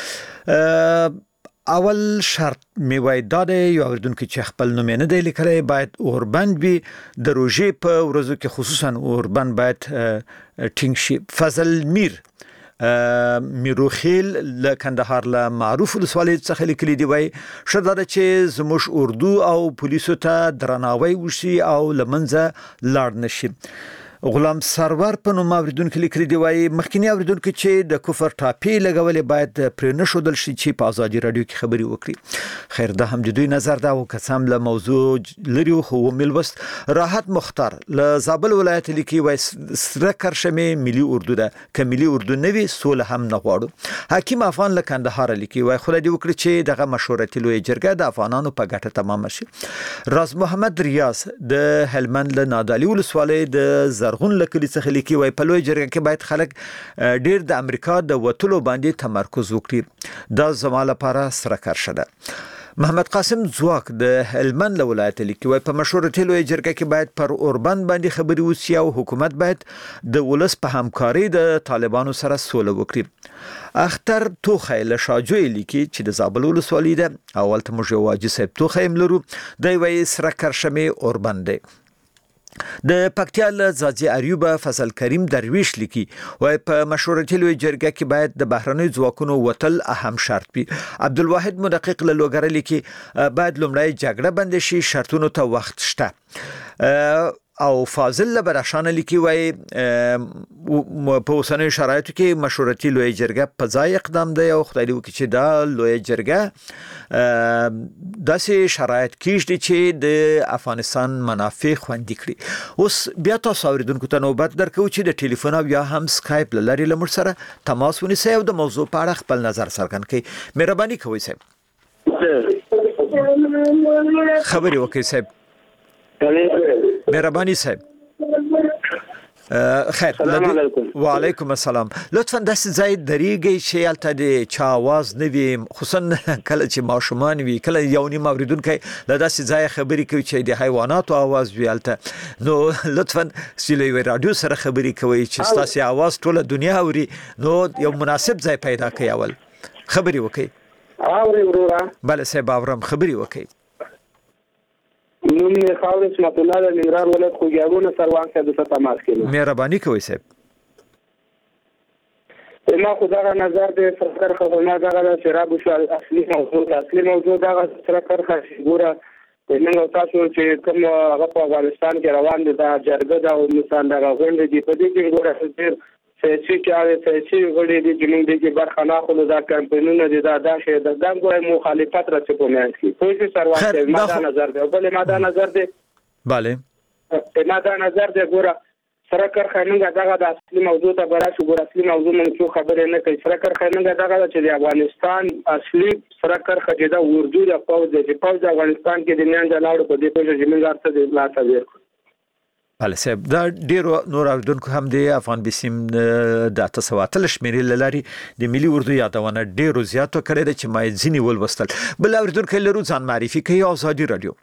دي. اول شرط میوای داده یو اوریدونکو چې خپل نوم نه دی لیکلی باید اوربند وي، د روژې په ورځو کې خصوصا اوربند باید ټینګ شي. فضل میر میروخیل له کندهار له معروف ولسوالۍ څخه لیکلي دی، وایي ښه دا ده چې زموږ اردو او پولیسو ته درناوی وشي او له منځه لاړ نشي. غلام سرور په نوم اوریدونکو لیکلي دی، وایي مخکینی اوریدونکو چې د کفر ټاپی لګولې باید پرې نه ښودل شي چې په آزادي رادیو کې خبرې وکړي. خیر دا هم د دوی نظر ده او قسم له موضوع لري خو ملوست. راحت مختار له زابل ولایت لیکي، وایي سره کرشمې ملي اردو ده، که ملي اردو نه وي سوله هم نه غواړو. حکیم افغان له کندهار لیکي، وایي خدای دې وکړي چې دغه مشورتي لویه جرګه د افغانانو په ګټه تمامه شي. راز محمد ریاض د هلمند له نادعلي ولسوالۍ د زرغون لکلی څخه لیکي، وای په لوی جرګه کې باید خلک ډیر د امریکا د وټلو باندې تمرکز وکړي، دا زما لپاره سره کار شده. محمد قاسم زواک د هلمند له ولایت لیکي، وای په مشورتي لوی جرګه کې باید پر اوربند باندې خبرې وشي او حکومت باید د ولس په همکاري د طالبانو سره سوله وکړي. اختر توخی له شاجوی لیکي چې د زابل ولسوالۍ ده، اول ته موږ یو واجب صاحب توخی لرو، دی وای سره کرشمې اوربند دی. د پکتیا له ځاځي اریوب فضل کریم درویش لیکي وای په مشورتي لوی جرګه کې باید د بهرنۍ ځواکونو وتل اهم شرط وي. عبدالواحد مدقق له لوګر لیکي باید لومړی جګړه بند شي، شرطونو ته وخت شته. او فاضل لبرشان لیکي وای په اوسنیو شرایطو کې مشورتي لوی جرګه په ځای اقدام دی او خدای دې وکړي چې دا لوی جرګه داسې شرایط کېږدي چې د افغانستان منافع خوندي کړي. اوس بیا تاسو اوریدونکو ته نوبت درکو چې د ټلیفون او یا هم سکایپ لري لمر سره تماس ونیسئ او د موضوع په اړه خپل نظر څرګند کړئ. مهرباني کوئ صاحب. خبري وکړئ صاحب. مهرباني صاحب. خیر. وعلیکم السلام. لطفا داسې ځای درېږئ چې هلته د چا आवाज نه وي، خصوصا کله چې ماشومان وي، کله یو نیم اوریدونکی له داسې ځای خبرې کوي چې د حیواناتو आवाज وي هلته، نو لطفا چې له یوې راډیو سره خبرې کوئ چې ستاسې आवाज ټوله دنیا اوري، نو یو مناسب ځای پیدا کړئ. اول خبرې وکړئ. اوري وروره. بله صاحب اورم، خبرې وکړئ. نوم یې خاورې اسمت الله د ننګرهار ولایت خوږیاڼو سروان صاحب ته تماس کوي. مهرباني کوئ صاحب. ما خو دغه نظر د سرکار خبرونه دغه شراب شو اصلي موضوع دغه سرکار خبره نن تاسو چې کوم هغه په افغانستان کې روان دي دا جرګه دا او مثال دغه غونډه دي په دې کې ګوره چې سیاسي غړي دي چې موږ دې کې برخه نه اخلو، دا کمپاینونه دي دا شی د ګنګو مخالفت راځي په میانس کې په هیڅ سروان ما دا نظر دی. بل ما دا نظر دی. bale ما دا نظر دی ګوره سرکار خاننګ دغه د اصلي موضوع ته براشو. ګوره اصلي موضوع موږ څه خبرې نه کوي. سرکار خاننګ دغه چې د افغانستان اصلي سرکار خجدا اردو د پوز د افغانستان کې د نن جلاړو په دې پوجا چې موږ ارته د لا تغیر. بله صاحب. دا ډیرو نور اوریدونکو هم د افغان بسیم د 800 شمیرې لري د ملي اردو یادونه ډیرو زیاتو کړی چې ما ځینی ولوستل. بل اوریدونکو لرو ځان معرفي کوي. آزادي رادیو.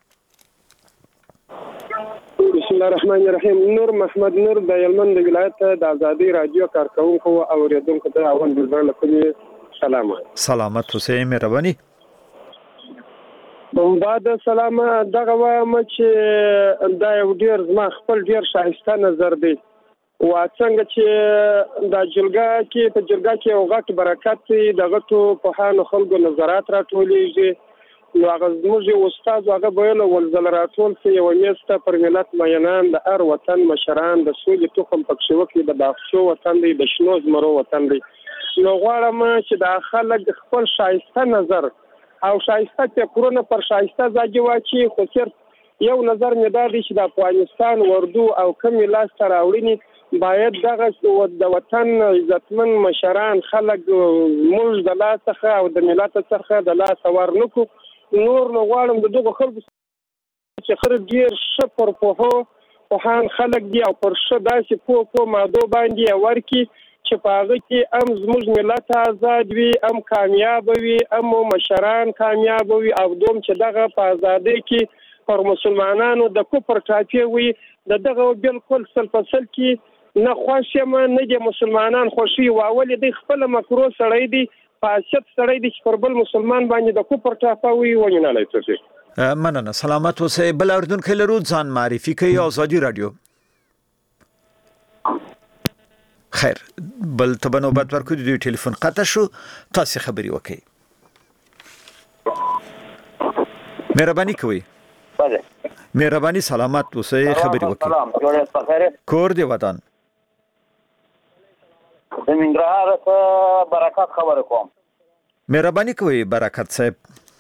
بسم الله الرحمن الرحیم. نور محمد نور د یلمن د ولایت د آزادي رادیو کارکونکو او اوریدونکو ته اول بلبل لکه سلام. سلامت اوسئ. مهرباني. بعد سلام. دغه وایم چې دا یو ډیر زما خپل ډیر شایسته نظر دی او څنګه چې د جلګه کې په جلګه کې یو غټ برکت دی دغه ته په هانو خلکو نظرات راټولېږي. نو هغه زموږ استاد هغه ویل ولزل راټول چې یو میسته پر ملت مینان د هر وطن مشران د سولې تخم پکښې وکړي، د باغچو وطن دی، د شنو زمرو وطن دی. نو غواړم چې د خلک خپل شایسته نظر او شایسته فکرونه پر شایسته ځای واچي. خو صرف یو نظر مې دا دی چې د افغانستان اردو او کمی لاس ته راوړنې باید دغه د وطن عزتمن مشران خلک موږ د لاس څخه او د ملت څخه د لاس ورنکو. نور نو غواړم د دغه خلکو چې خرج ډیر شپر په هان خلک دی او پر شه داسې په ماده باندې ورکی چې پاغه کې ام زموږ ملت آزاد وي، ام کامیاب وي، ام مشران کامیاب وي او دوم چې دغه په ازادۍ کې پر مسلمانانو د کفر ټاپی وي. دغه بالکل سلفسل کې نه خوښم نه د مسلمانان خوشي واول دی خپل مکرو سړی دی فاسد سړی دی چې پر بل مسلمان باندې د کفر ټاپی وي ونه لای څه. مننه. سلامت اوسئ. بل اوریدونکو لرو ځان معرفي کوي. آزادي رادیو. خیر. بل ته نوبت ورکړو. د ټلیفون قطع شو. تاسو خبري وکړئ. مهرباني کوئ. بله. مهرباني. سلامت اوسئ. خبري وکړئ. سلام. جوړه بخیر. کور دی وطن. د ننګرهار څخه برکت خبر کوم. مهرباني کوئ برکت صاحب.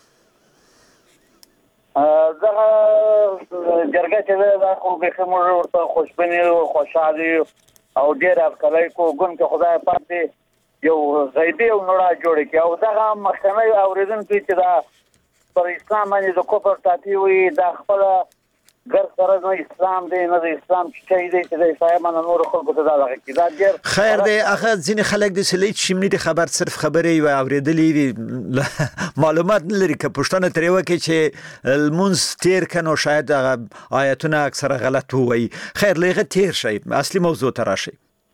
دغه جرګه چې دا خو به کومه ورته خوشبیني او خوشحالي او ډیر افکارای کو ګون کې خدای پاک دې یو غیبي او نړۍ جوړ کړي او دغه مخکنی اوریدونکو چې دا پر اسلام باندې د کفر ټاپی وي دا خپل ګر سره نو اسلام دی نه د اسلام چې دی چې د اسلام نور خلکو ته دا لګي دا ډیر خیر دی. اخر ځینې خلک د سلیت شمنی د خبر صرف خبرې و اوریدلې معلومات نه لري که پښتنه ترې وکړي چې المنز تیر کنو شاید آیتونه اکثره غلط وایي. خیر لږه تیر شي اصلي موضوع ته راشي.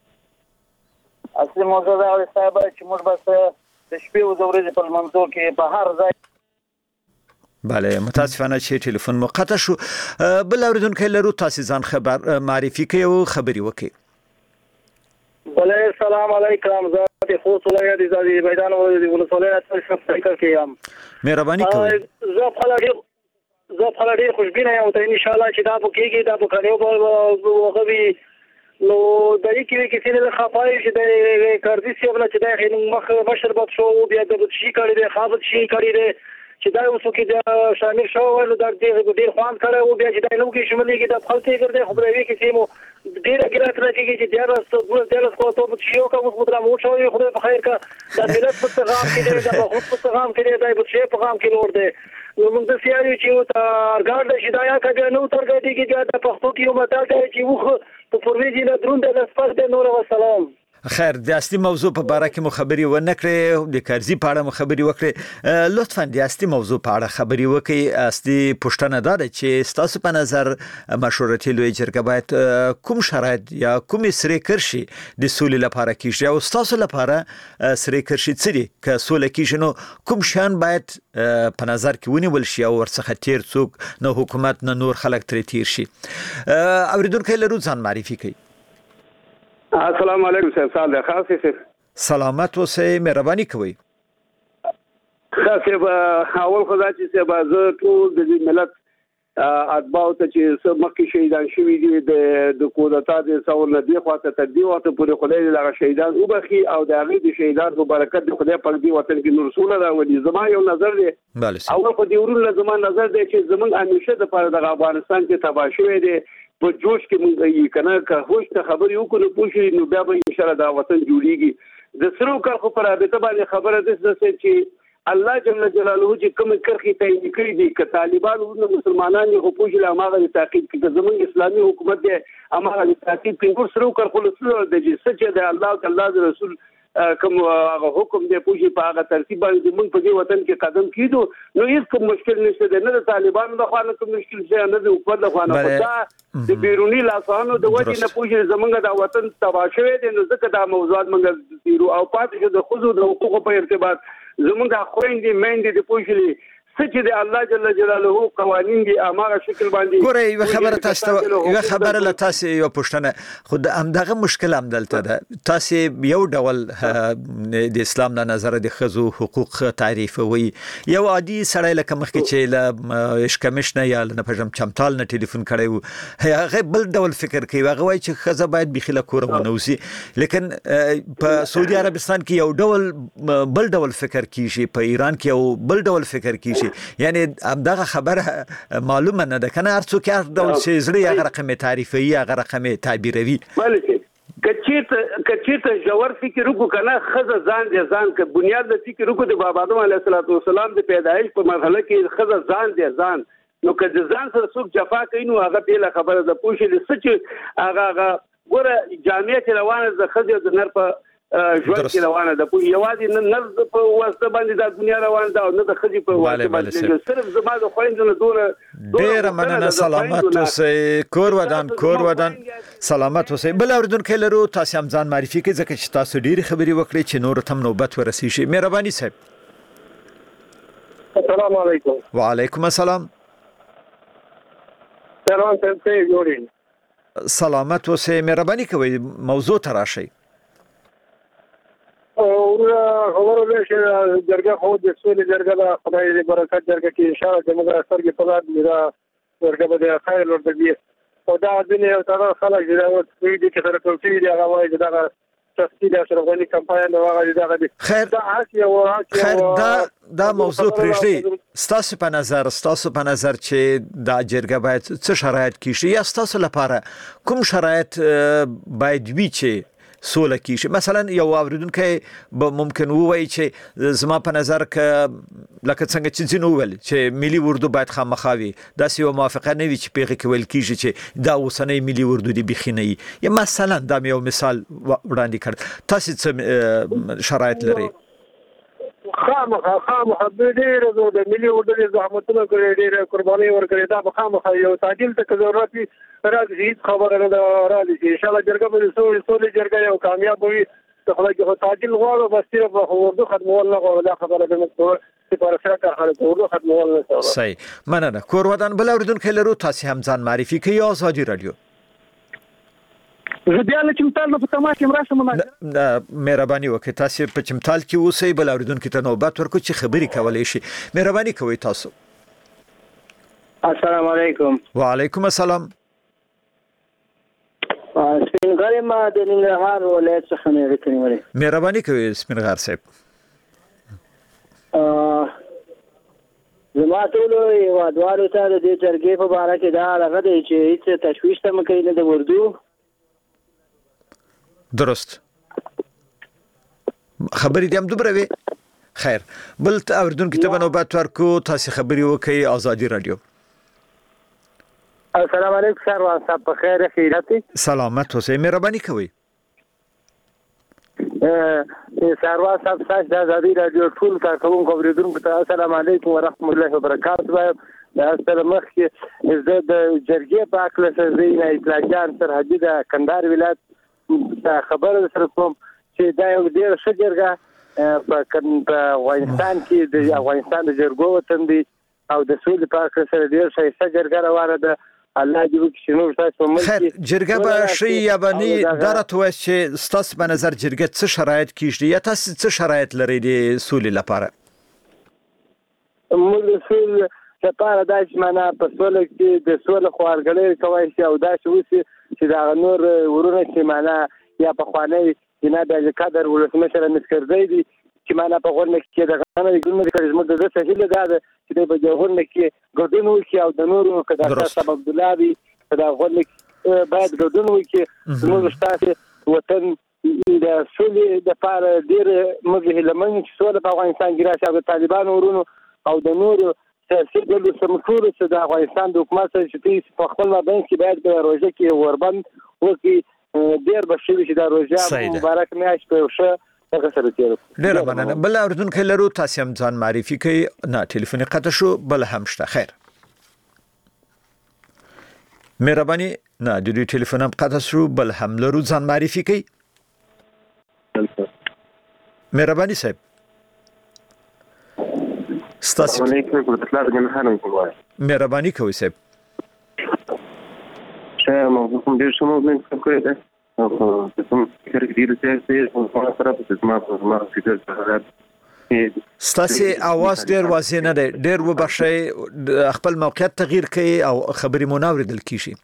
اصلي موضوع دا صاحب چې موږ بس د شپې او د ورځې په منځو کې په هر ځای بله متاسفانه چې ټلیفون مو قطع شو. بل اوریدونکو لرو تاسو ځان خبر معرفي کوي او خبري وکي. بله السلام علیکم زه خو ولایت د میدان ولسوالۍ څخه فکر کوم. مهرباني کوئ. زه په لړ خوشبینه یم ته ان شاء الله چې دا بکیږي دا بکړیو وغوي نو د یو کې څه نه خفای چې د کارځي سیبل چې د مخ مشربت شو بیا د شي کړي د خابت شي کړي د چې دا اوس کې د شامل شو ول د ډیر خوان کړه او بیا چې د نو کې شمولې کې د خپلته ګرځي خبرې کې سیمو ډیر ګرات راځي چې دیارس کو ته چې یو کوم خبره مو شو خدای په خیر کا د ملت په پیغام کې د خود په پیغام کې د بچي پیغام کې لور دی نو موږ د سیاري چې تا ارګاډ شي دا یا کګ نو ترګټي کې د پښتو کې یو متل دی چې وخ په پرويزي نه دروند د سپاس د نور وسلام. خیر د اصلي موضوع په باره کې مخبري و نه کړې د کارځي په اړه مخبري وکړي. لطفا د اصلي موضوع په اړه خبري وکړي. اصلي پوښتنه دا ده چې تاسو په نظر مشورتي لوی جرګه باید کوم شرایط یا کوم سری کرشي د سولې لپاره کیږي او تاسو لپاره سری کرشي څه دي که سولې کیږي نو کوم شان باید په نظر کې ونیول شي او ورڅخه تیر څوک نو حکومت نه نور خلک تر تیر شي. اوریدونکو لرو ځان معرفي کوي. السلام علیکم صاحب خاصه صاحب سلامت اوسئ مهرباني کوئ. صاحب اول خدای چې صاحب زه ټول د ملت اتباع ته چې سمکه شهیدان شوی دي د کودتا د څول نه دی خواته تدبیر واته پورې خدای له شهیدان وبخي او د هغه د شهیدان په برکت د خدای پاک دی وطن کې نور رسول راولي. زما یو نظر دی اول خو دی ورول زما نظر دی چې زمون همیشه د پاره د افغانستان کې تباہ شوی دی په جوش کې مونږ یې کنه که هوښ ته خبرې وکړو پوښي نو بیا به ان شاء الله دا وطن جوړیږي. د سرو کار خو پر رابطه باندې خبره ده چې الله جل جلاله چې کوم کرخي تعین کړی دي ک طالبان او مسلمانان خو پوښي لا ماغه تعقیب کې زمونږ اسلامي حکومت دی اماغه تعقیب کې سرو کار خو سره د چې د الله رسول کوم هغه حکم دی پوښي په هغه ترتیب باندې موږ په دې وطن کې قدم کیدو نو هیڅ کوم مشکل نشته نه د طالبانو د خوانه کوم مشکل ځای نه د حکومت د خوانه دا د بیرونی لاسانو د وجه نه پوښي زمونږ د وطن تباہ شوی دی نو ځکه دا موضوعات موږ تیرو او پاتې د خصوص د حقوقو په ارتباط زمونږ خويندې مېندې د پوښلي سچ دی الله جل جلاله قوانین دی اماغه شکل باندې ګوره یو خبره تاسو یو خبره له تاسو یو پښتنه خود همدغه مشکل هم دلته ده. تاسو یو ډول د اسلام د نظر د خزو حقوق تعریف وي یو عادي سړی لکه مخکې چې له اشکمشنه یا نه پجم چمتال نه ټلیفون کړي هغه بل ډول فکر کوي هغه وایي چې خزه باید بخیله کورونه وسی لیکن په سعودي عربستان کې یو ډول بل ډول فکر کیږي په ایران کې یو بل ډول فکر کیږي یعنی همدغه خبره معلومه نه ده کنه هر څوک هر ډول چې زړه هغه رقم تعریفي هغه رقم تعبیروي. کچېته جوړ فکر وکړه کنه خزه ځان دې ځان ک بنیاد د فکر وکړه د بابا آدم علیه السلام د پیدایش په مرحله کې خزه ځان دې ځان نو که ځان سره څوک جفا کوي نو هغه بل خبره ده پوښي سچ هغه ګوره جامعه چې روانه د خزه د نر په ژوند کې روانه ده په یوازې نه په واسطه باندې د دنیا روانه ده او نه د خزي په واسطه باندې صرف زما د خويندو دوره ډیر مننه سلامت اوسئ کور ودان سلامت اوسئ. بل اوریدونکو لرو تاسو هم ځان معرفي کړئ ځکه چې تاسو ډیر خبري وکړي چې نور تم نوبت ورسیږي. مهرباني صاحب. السلام علیکم. وعلیکم السلام. سلامت اوسئ مهرباني کوئ موضوع تراشئ. خبرو له چې جرګه خو د سولې جرګه د خدای دې برکت جرګه کې ان شاء الله د موږ اثر کې پلان میرا جرګه به خیر ورته دی او دا دنیا او تر خلک دا وایي چې سره کوم څه دی هغه وایي دا تفصیل سره غوښنی کمپاین هغه دا خیر دا موضوع پرېږدي. ستاسو په نظر چې دا جرګه باید څه شرایط کیږي یا ستاسو لپاره کوم شرایط باید وي چې سوله کیږي؟ مثلا یو اوریدونکو به ممکن وایي چې زما په نظر ک لکه څنګه چې ځینو ویل چې ملي اردو باید خامخاوي دا یو موافقه نه وي چې پیغه کې ویل کیږي چې دا اوسنۍ ملي اردو دی بخینه یا مثلا دا یو مثال وړاندې کړ. تاسو څه شرایط لري؟ خامخا ډېر د ملي اردو د زحمتونو کړې ډېر قرباني ورکړې دا خامخا یو تعدیل ته ضرورت وي راځي خبره نه راځي ان شاء الله جرګه به سولې جرګه یو کامیاب وي ته خدای کې تعدیل غواړو بس صرف اردو ختمول نه غواړو دا خبره ده لپاره سره کار کولو ختمول نه شو. صحیح مننه. کور ودان بل اوریدونکو لرو تاسو هم ځان معرفي کوي آزادي رادیو. زه بیا له چمتال نه په تماس کې راشم. مهرباني وکړئ تاسو په چمتال کې اوسئ بل اوریدونکو ته نوبت ورکړئ چې خبري کولای شي. مهرباني کوئ تاسو. السلام علیکم. وعلیکم السلام. سپینغر ما د ننګرهار ولایت څخه مې وکړې. مهرباني کوئ سپینغر صاحب. زما ټول هیوادوالو ته د دې جرګې په اړه کې دا هغه دی چې هیڅ تشویش ته مکه نه د اردو. درست خبرې دې هم دومره وي. خیر بل اوریدونکو ته نوبت ورکو تاسو خبري وکړئ آزادي رادیو. السلام علیکم سروان صاحب په خیر خیرات. سلامت اوسئ مهرباني کوئ. سروان صاحب تاسو د آزادي رادیو ټول کارکونکو اوریدونکو ته السلام علیکم ورحمت الله وبرکاته. دا سره مخ کې زه د جرګې په اړه څه زینه اطلاعات سرحدي د کندهار ولایت خبره سره کوم چې دا یو ډیر ښه جرګه په افغانستان کې د افغانستان د جرګو وطن دی او د سولې په اړه سره ډیر ښه جرګه روانه ده. الله دې وکړي نو تاسو ملک خیر جرګه به شي یا باندې درته وایي چې ستاسو په نظر جرګه څه شرایط کیږي یا تاسو څه شرایط لري د سولې لپاره؟ موږ سول لپاره دا چې معنا په سولې کې د سولې خوارګلې کوي چې او دا چې دا نور ورونه چې معنا یا په خوانې جناب د قدر ولسمشر مسکردی دي چې معنا په غوړنه کې د غنمو د ګلونو د زموږ د سهیل ده چې په غوړنه کې ګډون وکړي او د نورو کډه سبب عبدالله دی دا غوړنه باید ګډون وکړي. موږ تاسو وطن د سولې د لپاره ډیر موږ لمن چې سولې په افغانستان کې راشي او د طالبانو ورونو او د نورو سیاسي ډلو سمټورو چې د افغانستان د حکومت سره چې په خپل مابین کې باید د روزه کې وربند وکړي ډیر بشوي چې دا روزه مبارک میاشت په ښه ډیره مننه. بل اوریدونکو لرو تاسو هم ځان معرفي کوي. نه ټلیفون قطع شو بل هم شته. خیر مهرباني نه د دې ټلیفون هم قطع شو بل هم لرو ځان معرفي کوي. مهرباني صاحب ستاسو مهرباني کوي صاحب. شه موضوع ډیر شمو من څه ده او کوم فکر کړی چې په سره په ما فکر ستاسو اواز ډیر واضح نه دی. ډیر وبښئ خپل موقعیت تغییر کړئ او خبرې مو ناوریدل کیږي.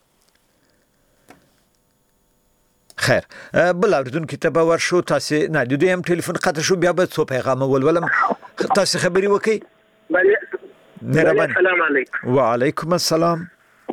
خیر بل اوریدونکو ته به ورشو تاسو نه د دوی هم ټلیفون قطع شو بیا به څو پیغام ولولم تاسو خبري وکړئ. مهرباني. السلام علیکم. وعلیکم السلام.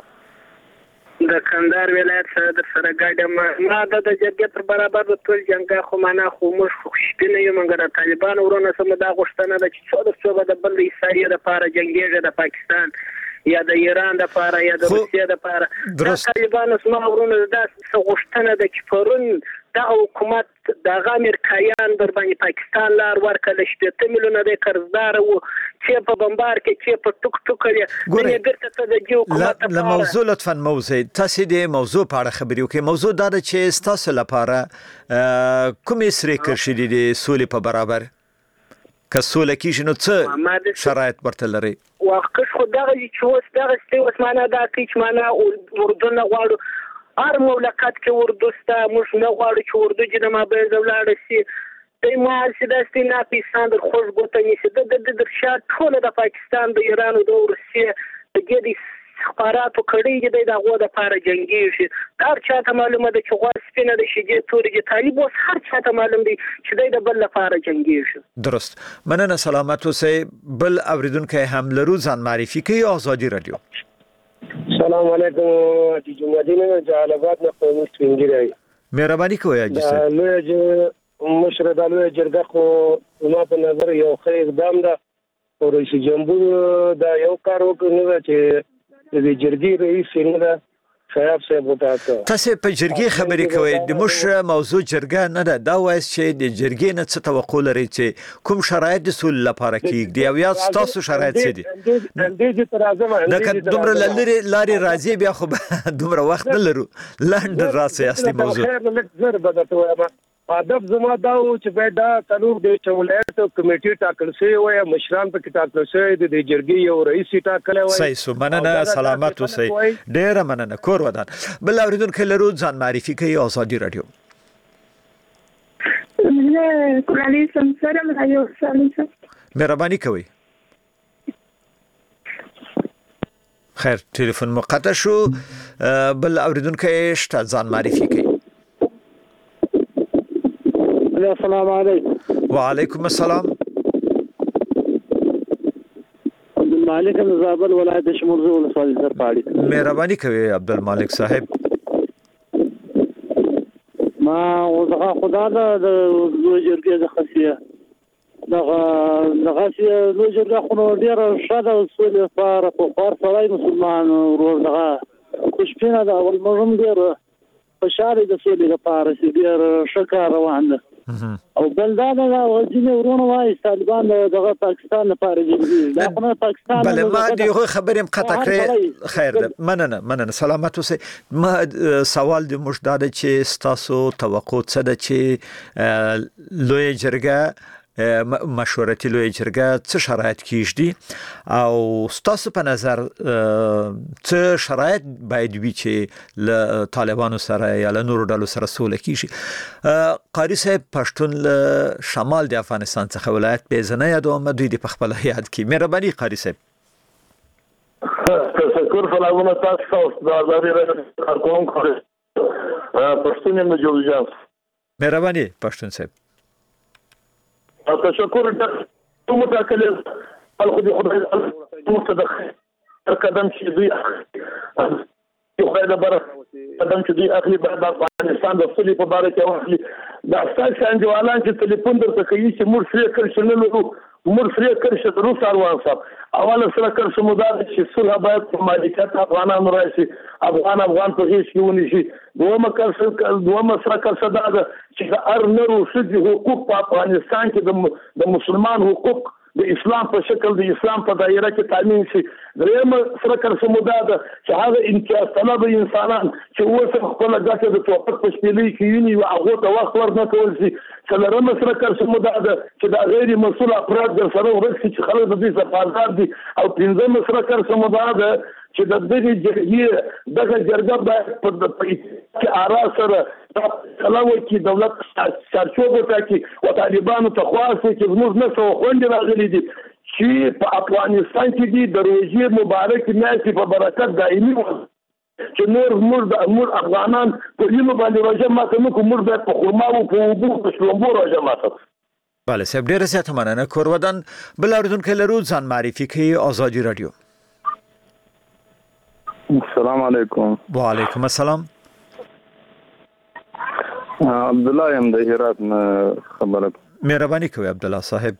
د کندهار ولایت صدر سره ګډم ما د جرګې پر برابر د ټول جنګ خو معنا خو موږ خوشبینه یو موږ د طالبان ورونه سم دا غوښتنه ده چې څو د بل اسرائیل لپاره جنگيږي د پاکستان یا د ایران لپاره یا د روسیې لپاره د طالبان سم ورونه د غوښتنه ده چې پرون د حکومت د امریکایان در باندې پاکستان لار ورکړل شي 8 میلیونه د قرضدار وو چې په بمبار کې چې په ټوک ټوک لري نه ګرته ته د حکومت له موضوع لطفا موضوع تاسو د موضوع په اړه خبرې وکړئ. موضوع دا ده چې تاسو لپاره کومې سری کرشي دي د سولې په برابر که سوله کیږي نو څه شرایط ورته لري؟ واقع خو دا چې اوس دا چې معنا دا چې معنا اردن غواړو هر مملکت کې اردو ستا موږ نه غواړو چې اردو جنما به زولاړ شي د مال چې د ستنا پاکستان د خوش ګوته نشي د شاد ټول د پاکستان د ایران او د روسیې د دې خبراتو کړي د دغه د لپاره جنگي شي هر چاته معلومه ده چې غوا سپینه د شي د توري د طالب اوس هر چاته معلوم دي چې د بل لپاره جنگي شي. درست مننه سلامت اوسئ. بل اوریدونکو هم لرو ځان معرفي کوي. آزادي رادیو. السلام علیکم حاجی جمعدین جلالآباد نه قومي سپینګری. مهرباني کوئ حاجی صاحب. مشر د لوی جرګه خو ما په نظر یو ښه اقدام ده او رئیس جمهور دا یو کار وکړ نو چې د جرګې رئیس څنګه شایب صاحب وټاکه. تاسو په جرګې خبرې کوئ د موږ موضوع جرګه نه ده. دا وایي چې د جرګې نه څه توقع لري چې کوم شرایط د سولې لپاره کیږي او یا تاسو شرایط څه دي؟ د ترازم د دومره لاري راځي بیا خو دومره وخت نه لرو لاندې راسي اصلي موضوع. خیر لږ زر بدته وایم هدف زما دا و چې باید دا قانون د ولایت کمیټې ټاکل شوی وي مشران په کې ټاکل شوی د جرګې یو رئیس ټاکلی وي صحیح سو مننه سلامت اوسئ ډېره مننه کور ودان بل اوریدونکو لرو ځان معرفي کوي آزادي رادیو کورالي سم سره رايو سلام مهرباني کوي خیر ټلیفون مقطع شو بل اوریدونکو شته ځان معرفي کوي السلام علیکم وعلیکم السلام عبدالمالک زابل ولایت شمولزو ولسوالۍ سرپاړي مهرباني کوي عبدالمالک صاحب ما وزغه خدا د جرګې د خاصیه دغه چې لوی جرګه خو ډیره شاده وسول لپاره په خار سړی مسلمان ورور دغه خوشبینه ده ول مهم ډیر خوشاله د سولې لپاره چې ډیر شکر روان ده او بل دا ځینې ورونه وایي طالبان دغه پاکستان لپاره جنګي دا خو پاکستان بل ما دی خبرې مقطع کړې خیر ده مننه سلامت اوسئ ما سوال د مشداده چې ستاسو توقع څه ده چې لوی جرګه مشورتي لوی جرګه څه شرایط کیږي او ستاسو په نظر څه شرایط باید وي چې له طالبانو سره یا له نورو ډلو سره سوله کیږي قاری صاحب پښتون له شمال د افغانستان څخه ولایت بیزنه یادوم دوی د خپل یاد کی مهرباني قاری صاحب تشکر فلاونه تاسو د ازادي کارکون کوي پښتون یې جوړ جام مهرباني پښتون صاحب تشکر ته متکلم خلق دي خدای متدخل قدم چې دوی خدای د بر قدم چې دوی اخلي بعد افغانستان د فلې په باره کې واخلي دا اساس انجوالان چې ټلیفون درته کوي چې مور فرې کړ شنه لرو مور فرې کړ چې روس اروان صاحب اوله سره کړ سموداد چې صلح باید په مالکیت افغانانو راشي افغان په هیڅ کې ونی شي دوه سره کړ صدا ده چې ار نرو شدي حقوق په افغانستان کې د مسلمان حقوق د اسلام په شکل د اسلام په دایره کې تامین شي دریم سره کړ سموداد چې هغه امتیاز طلب انسانان چې اوس خپل ځکه د توپک په شپېلې کې یونی او هغه ته وخت ورنه کول شي څلورم سره کړ سموداد چې دا غیر مسؤل افراد د سره ورسي چې خلک د دې سپارښت دي او پنځم سره کړ سموداد چې د دې جرګې دغه جرګه باید په آرا سره کلاوي کې دولت سرچوبه ټاکي او طالبانو ته خواص چې موږ نه سو خوندې راغلي دي چې په افغانستان کې دي د روزي مبارک میاشتې په برکت دایمي چې نور افغانان په یوه باندې راځي ماته نو کوم به په خرما او په وبو په شلومبو راځي ماته بله صاحب ډیره زیاته مننه کور ودان بل اردوونکو لرو ځان معرفي کوي آزادي رادیو السلام علیکم وعلیکم السلام عبد الله یم د هرات خبره مهرباني کوي عبد الله صاحب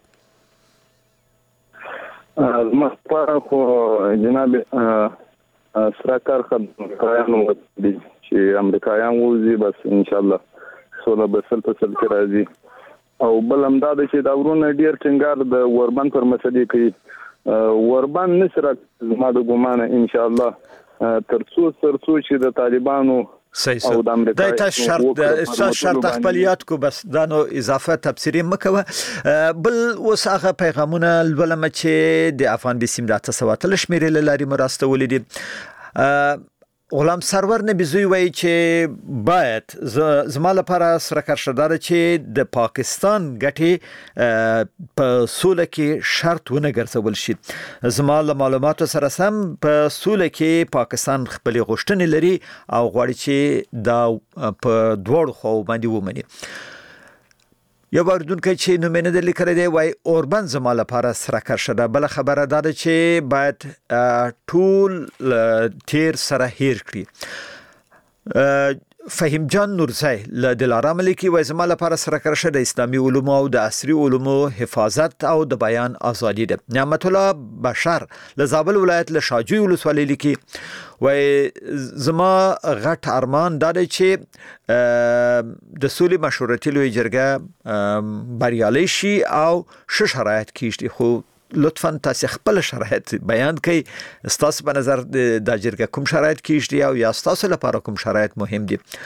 مخه خو جناب سرکار خدمتګارانو چې امریکایان وځي بس ان شاء الله سوله به سل کې راځي او بل امداد چې دا ورونه ډیر ټینګار د وربند پر مسلې کوي وربند نشره ما د ګمانه ان شاء الله ترڅو چې د طالبانو صحیح دا تاسو شرط خپلیات کو بس دا نو اضافه تفسیری مکوه بل اوس هغه پیغامونه ولما چې د افغان بسیم د 800 شمیرې لاري مراسته ولیدي غلام سرور نبیزوی وایي چې باید زما لپاره سرکار شدار چې د پاکستان ګټي په سوله کې شرط ونه ګرځول شي زما له معلوماتو سره سم په سوله کې پاکستان خپل غوښتنې لري او غواړي چې دا په دوړ خو باندې ومني یو باردونکو چې نو منه د لیکره دی وای اوربن زما لپاره سرکار شده بل خبره ده چې باید ټول تیر سره هیر کړي فهیم جان نورزای له دلارام لیکي وای زما لپاره سرکار شده اسلامي علوم او د عصري علومو حفاظت او د بیان ازادي ده نعمت الله بشر له زابل ولایت له شاجوی ولسوالۍ لیکي وای زما غټ ارمان دا دی چې د سولې مشورتي لوی جرګه بریالي شي او شرایط کیږي خو لطفاً تاسو خپل شرایط بیان کړئ تاسو په نظر د جرګه کوم شرایط کیږي او یا تاسو لپاره کوم شرایط مهم دي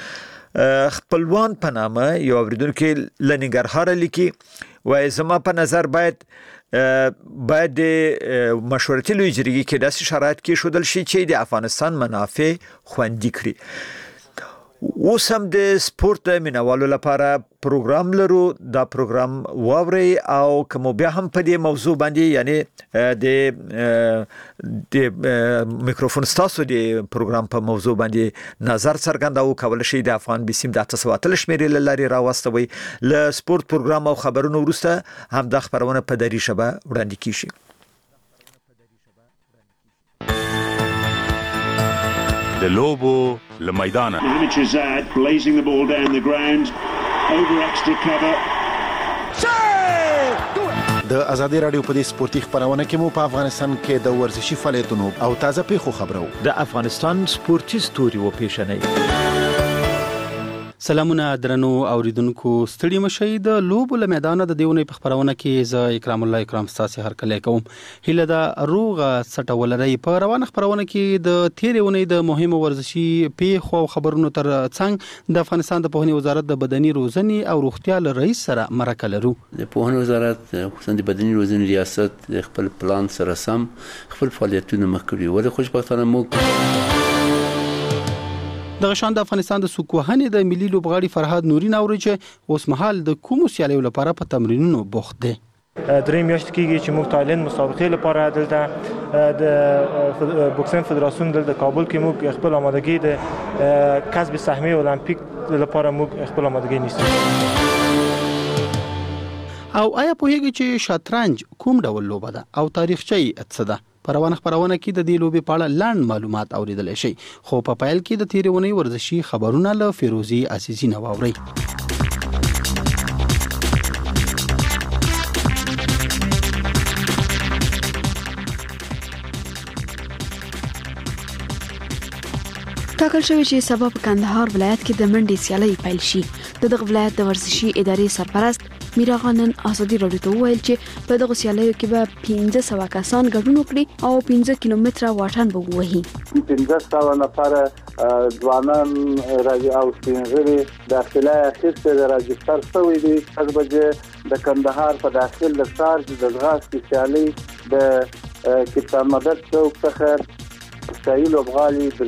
خپلوان په نامه یو اوریدونکو لنګرهار لیکي وای زما په نظر باید د مشورتي لوی جرګې کې داسې شرایط کې شودل شي چې د افغانستان منافع خوندي کړي. اوس هم د سپورت مینوالو لپاره پروګرام لرو. دا پروګرام واوري او کوم بیا هم په دې موضوع باندې یعنی د میکروفون ستاسو د پروګرام په موضوع باندې نظر څرګنداو کول شي د افغان بسیم د 9 شمیرې لاري راوستوي. ل سپورت پروګرام او خبرونو وروسته هم د خبرونه په دری شبه وړاندې کیږي. د لوبو لمیدانه blazing the ball down the ground over extra cover. د ازادي رادیو په دې سپورتي خبرونه کې مو په افغانستان کې د ورزشي فعالیتونو او تازه پیښو خبرو. د افغانستان سپورتي ستوري و پیښنې. سلامونه درنو اوریدونکو ستړي مشي د لوبو لمیدانه د دیونه په خبرونه کې ز اکرام الله اکرام ستاسو هر کله کوم هله دا روغه سټولري په روانه خبرونه کې د تیرېونې د مهمه ورزشي پیښو خبرونو تر څنګ د افغانستان د پوهنې وزارت د بدني روزنې او روغتیا رئیس سره مرکه لرو. د پوهنې وزارت خصوصا د بدني روزنې ریاست خپل پلان سره سم خپل فعالیتونه مخکړي ولې خوشبختانه مو د غشان د افغانستان د سوکوهنې د ملي لوبغاړي فرهاد نوري ناوري چې اوس مهال د کوم سیالیو لپاره په تمرینونو بوخت دي. درې میاشتې کېږي چې موږ تایلند مسابقې لپاره دلته د بوکسینګ فدراسیون دلته کابل کې موږ خپل آمادګي د کسب سهمیه المپیک لپاره موږ خپل آمادګي نیسو. او آیا پوهیږئ چې شطرنج کوم ډول لوبه ده او تاریخچه یې څه ده؟ پروانه خبرونه کې د دې لوبې په اړه لاندې معلومات اوریدل شي خو په پایل کې د تیرونې ورزشي خبرونه له فیروزي عزیزی نه واوري. ټاکل شوی چې سبا په کندهار ولایت کې د منډي سیالي پیل شي. دغه ولایت د ورزشي ادارې سرپرست میرا غانن ازادي راډیو ته ویل چې په دغه سیالیو کې به 1500 کسان ګډون وکړي او 15 کیلومتره واټن به ووهي. 1500 نفر ځوانان راځي او سپینږیري داخله اخیسته د راجستر شوی دي. هغه بجې د کندهار په داخل د شارج د ځغاستې سیالي د کپتان مدد چوک څخه سایل لوبغالي د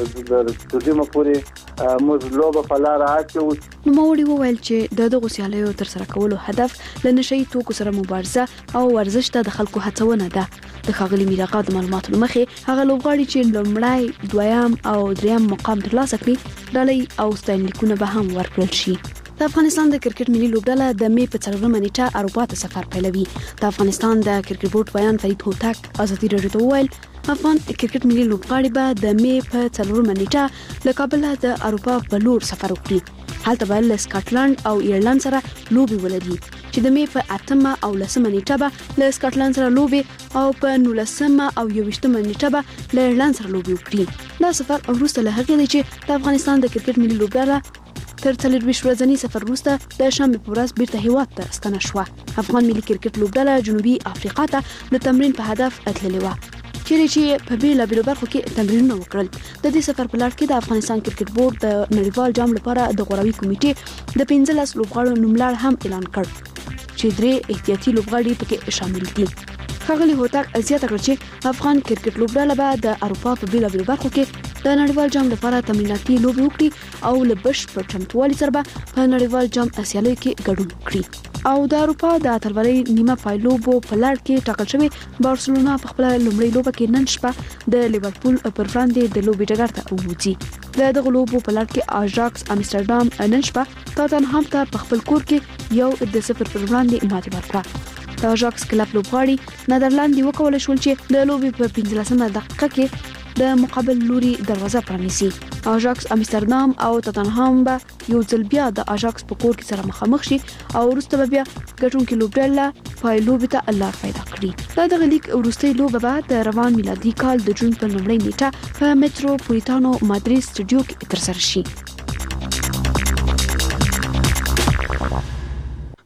ترجمه پورې موږ لوبه په لار راځو. نوموړي وویل چې دغه سیالیو تر سره کولو هدف له نشئی توکو سره مبارزه او ورزش ته د خلکو هڅونه ده. د ښاغلي میراغا د معلوماتو مخې هغه لوبغاړي چې لومړی دویم او دریم مقام ترلاسه کړي ډالۍ او ستاینلیکونه به هم ورکړل شي. د افغانستان د کرکټ ملي لوبډله د می په 4 نیټه اروپا ته سفر پیلوي. د افغانستان د کرکټ بورډ بیان فرید هوتک ازادي راډیو ته وویل افغان کرکټ ملي لوبغاړي به د می په 4 نیټه له کابل د اروپا په لور سفر وکړي. هلته به له سکاټلند او ایرلند سره لوبي ولري چې د می په 8 او 10 نیټه به له سکاټلند سره لوبي او په 19 او 20 نیټه به له ایرلند سره لوبي وکړي. دا سفر وروسته له هغه دی چې د افغانستان د کرکټ ملي لوبډله تر 4 ورځنی سفر وروسته د شنبه په ورځ بیرته هیواد ته ستنه شوه. افغان ملي کرکټ لوبډله جنوبي افریقا ته د تمرین په هدف اتللې و چې په بیلابیلو برخو کې تمرینونه وکړل. د دې سفر په لړ کې د افغانستان کرکټ بورډ د نړیوال جام لپاره د غوراوي کمیټې د 15 لوبغاړو نوملړ هم اعلان کړ چې 3 احتیاطي لوبغاړي پکې شامل دي. ښاغلي هوتک زیاته کړه چې افغان کرکټ لوبډله به د اروپا په بیلابیلو برخو کې د نړیوال جام لپاره تمریناتي لوبې وکړي او له بشپړ چمتووالي سره به په نړیوال جام سیالیو کې ګډون وکړي. او د اروپا د اتلولۍ نیمه پایلوبو په لړ کې ټاکل شوی بارسلونا په خپل لومړی لوبه کې نن شپه د لیورپول پر وړاندې د لوبې ډګر ته ووځي. دغه لوبو په لړ کې آژاکس امستردام نن شپه تاتنهام ته په خپل کور کې 1-0 پر وړاندې ماتې ورکړه. د آژاکس کلب لوبغاړي نیدرلند وکول شول چې د لوبې په 15 دقیقه کې د مقابل لوري دروازه پرانیسي. آژاکس امستردام او تاتنهام به یو ځل بیا د آژاکس په کور کې سره مخامخ شي او وروسته بیا ګټونکي لوبډله پایلوبې ته لار پیدا کړي. دغه لیګ وروستۍ لوبه به د روان میلادي کال د جون په لومړۍ نیټه په میټروپولیټانو مادرید سټډیو کې ترسره شي.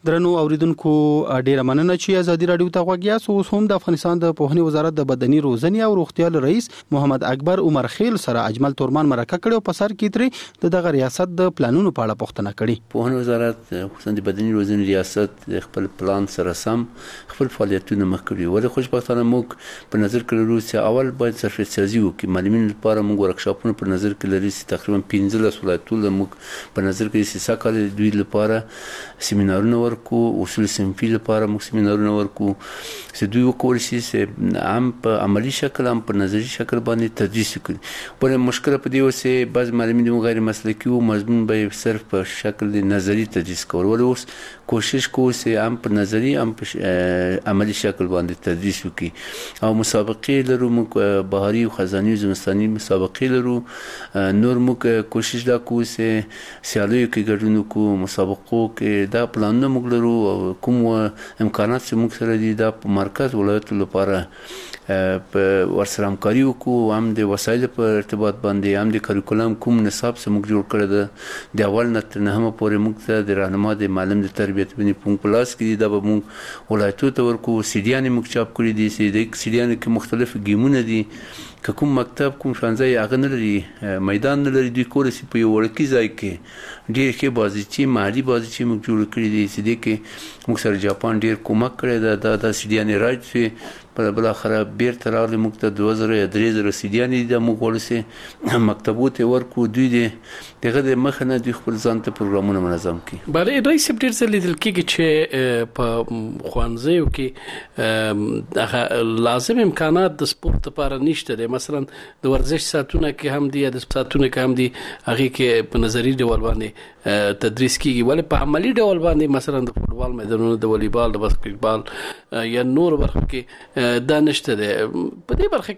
درنو اوریدونکو ډیره مننه چې ازادي رادیو ته غوږی یاست. اوس هم د افغانستان د پوهنې وزارت د بدني روزنې او روغتیا رئیس محمد اکبر عمر خیل سره اجمل تورمان مرکه کړو په سر کې ترې دغه ریاست د پلانونو په اړه پوښتنه کړې. پوهنې وزارت خصوصا د بدني روزنې ریاست خپل پلان سره سم خپل فعالیتونه مخ کړي. ولې خوشبختانه موږ په نظر کې لرو چې اول باید ظرفیت سازي وکړي. معلمینو لپاره موږ ورکشاپونه په نظر کې لري چې تقریبا 15 ولایتونه موږ په نظر کې چې ساکاله دوی لپاره سیمینارونه ورکو، اصول صنفي لپاره موږ سیمینارونه ورکو چې دوی وکول شي چې عام په عملی شکل هم په نظري شکل باندې تدریس کړي. ولې مشکل په دی وسه بعض معلمین غیر مسلکي او مضمون به صرف په شکل نظري تدریس کول. ولې اوس کوشش کوو چې هم په نظري هم په عملی شکل باندې تدریس وکړي. او مسابقې لرو موږ بهاري او خزاني زمستاني مسابقې لرو. نور موږ کوشش دا کوو چې سیالیو کې ګډون وکړو، مسابقو کې دا پلانونه موږ لرو او کوم امکانات چې موږ سره دي دا په مرکز ولایت لپاره په ورسره همکاري وکړو. هم د وسایل په ارتباط باندې هم د کریکولم کوم نصاب چې موږ جوړ کړی ده د اول نه تر نهمه پورې موږ ته د راهنما د معلم د تربیت بني په پلاس کې دا به موږ ولایتو ته ورکو. سیډیان موږ چاپ کړی دي چې د سیډیان کې مختلف گیمونه دي که کوم مکتب کوم ښوونځی هغه نه لري، میدان نه لري، دوی کولی شي په یو وړوکي ځای کې ډېر ښې بازیچې محلي بازیچې موږ جوړې کړي دي چې دې کې موږ سره جاپان ډېر کومک کړی ده. دا سیډیانې رایډ شوې بالاخره بیرته راغلي موږ ته 2000 یا 3000 سیډیانې دي. دا موږ غواړو چې مکتبو ته ورکړو. دوی دغه د مخه نه دوی خپل ځان ته پروګرامونه منظم کړي. بله رئیس صاحب ډېر ځله لیدل کېږي چې په ښوونځیو کې هغه لازم امکانات د سپورت لپاره نشته دی. مثلا د ورزش ساعتونه کې هم دي یا د ساعتونه کې هم دي هغې کې په نظري ډول باندې تدریس کېږي. ولې په عملي ډول باندې مثلا د فوټبال میدانونه، د والیبال، د باسکټبال یا نور برخو کې دا نشته دی. په دې برخه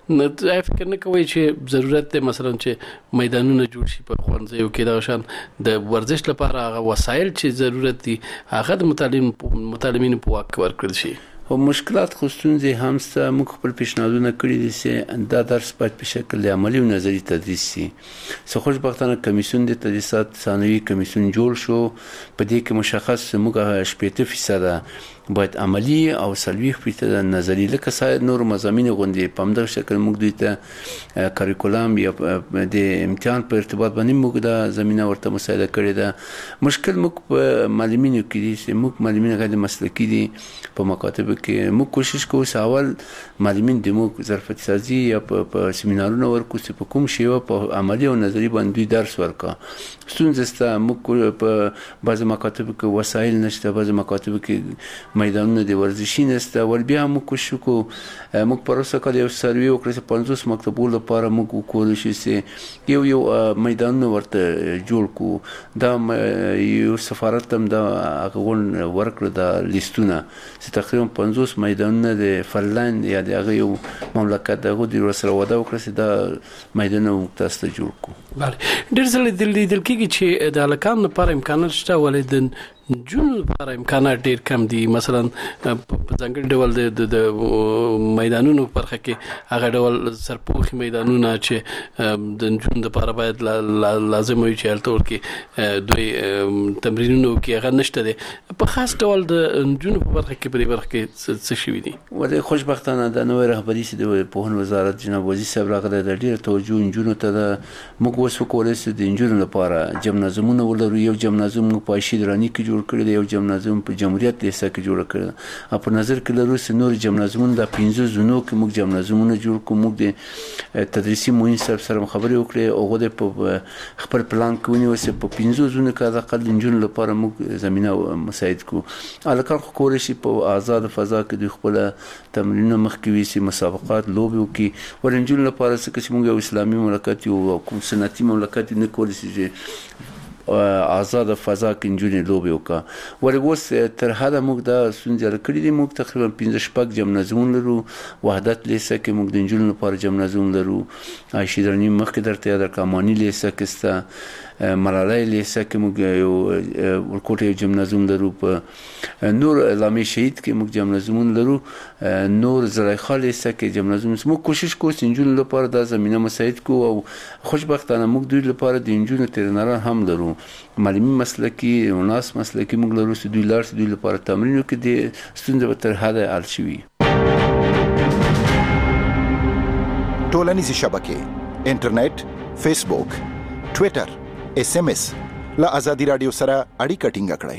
کې فکر نه کوئ چې ضرورت دی مثلا چې میدانونه جوړ شي په ښوونځیو کې دا شان د ورزش لپاره هغه وسایل چې ضرورت دي هغه د متعلمینو په واک کې ورکړل شي؟ او مشکلات خو ستونزې هم شته. موږ خپل پیشنهادونه کړي دي چې دا درس باید په شکل عملي او نظري تدریس شي. څه خوشبختانه کمیسیون د تدریسات ثانوي کمیسیون جوړ شو. په دې کې مشخص موږ 80% باید عملی او 40% نظری لکه سایر نور مضامین غوندې په همدغه شکل موږ دوی ته کریکولم یا د امتحان په ارتباط باندې موږ دا زمینه ورته مساعده کړې ده. مشکل موږ په معلمینو کې دي چې موږ معلمین غیر مسلکي دي. په مکاتبو کې موږ کوشش کوو چې اول معلمین د موږ ظرفیت سازي یا په سیمینارونو ورکو چې په کوم شیوه په عملی او نظری باندې دوی درس ورکا. ستونزه شته. موږ په بعض مکاتبو کې وسایل نشته، بعض مکاتبو کې میدانونه د ورزشي نشته. ول بیا موږ کوشش کوو. موږ پروسه کړې یو سروي وکړو چې 50 مکتبو لپاره موږ وکړو چې یو میدانونه ورته جوړ کو. دا یو سفارت هم دا غون ورکړه د لیستونه چې تقریبا 50 میدانونه د فنلند یا د هغه یو مملکت دغه د سره وده وکړه چې دا میدانونه مختص ته جوړ کو. بله ډېر ځله لیدل کېږي چې د هلکانو لپاره امکانات شته ولې د نجونو لپاره امکانات ډېر کم دي. مثلا په ځانګړي ډول د میدانونو په برخه کې هغه ډول سرپوښي میدانونه چې د نجونو لپاره باید لازم وي چې هلته ورکې دوی تمرینونه وکړي هغه نشته دی. په خاص ډول د نجونو په برخه کې په دې برخه کې څه شوي دي؟ ولې خوشبختانه د نوې رهبري چې د پوهنې وزارت جناب وزیر صاحب راغلی د ډېر توجه نجونو ته ده. موږ اوس وکولی چې د نجونو لپاره جمنازمونه ولرو. یو جمنازم موږ په عایشې دراني کې جوړ کړی دی، یو جمنازم په جمهوریت لیسه کې جوړ کړی ده. او په نظر کې لرو چې نور جمنازمونه د 15 زونو کې موږ جمنازمونه جوړ کوو. موږ د تدریسي معین صاحب سره خبرې وکړې او هغه په خپل پلان کې ونیول چې په 15 زونو کې د اقل نجونو لپاره موږ زمينه مساعد کوو. الکان خو کولی شي په آزاد فضا کې د خپل تمرینونه مخکې وي، مسابقات لوبي وکړي. ورنجونو لپاره چې موږ یو اسلامي مملکت یو کوم سنتي مملکت نه کولی شي آزاد فضا کې نجونې لوبې وکړه. ولې اوس تر حده موږ دا ستونزې کړې دي. موږ تقریبا 15 جمنازمون لرو. وحدت لیسه کې موږ د نجونو لپاره جمنازمون لرو. عایشې دراني مخکې درته یاد کړم. اماني لیسه کې سته. ملالۍ لیسه کې موږ یو ورکوټه یو جمنازم لرو. په نور علامه شهید کې موږ جمنازمون لرو. نور زلیخا لیسه کې جمنازم. موږ کوشش کوو چې نجونو لپاره دا زمینه مساعد کوو او خوشبختانه موږ دوی لپاره د نجونو ترینران هم لرو. معلمي مسلکي او ناس مسلکي موږ لرو چې دوی لار دوی لپاره تمرین وکړي د ستونزې به تر حده حل شي. ټولنیزې شبکې انټرنیټ، فیسبوک، ټوئیټر، SMS له آزادي رادیو سره اړیکه ټینګه کړئ.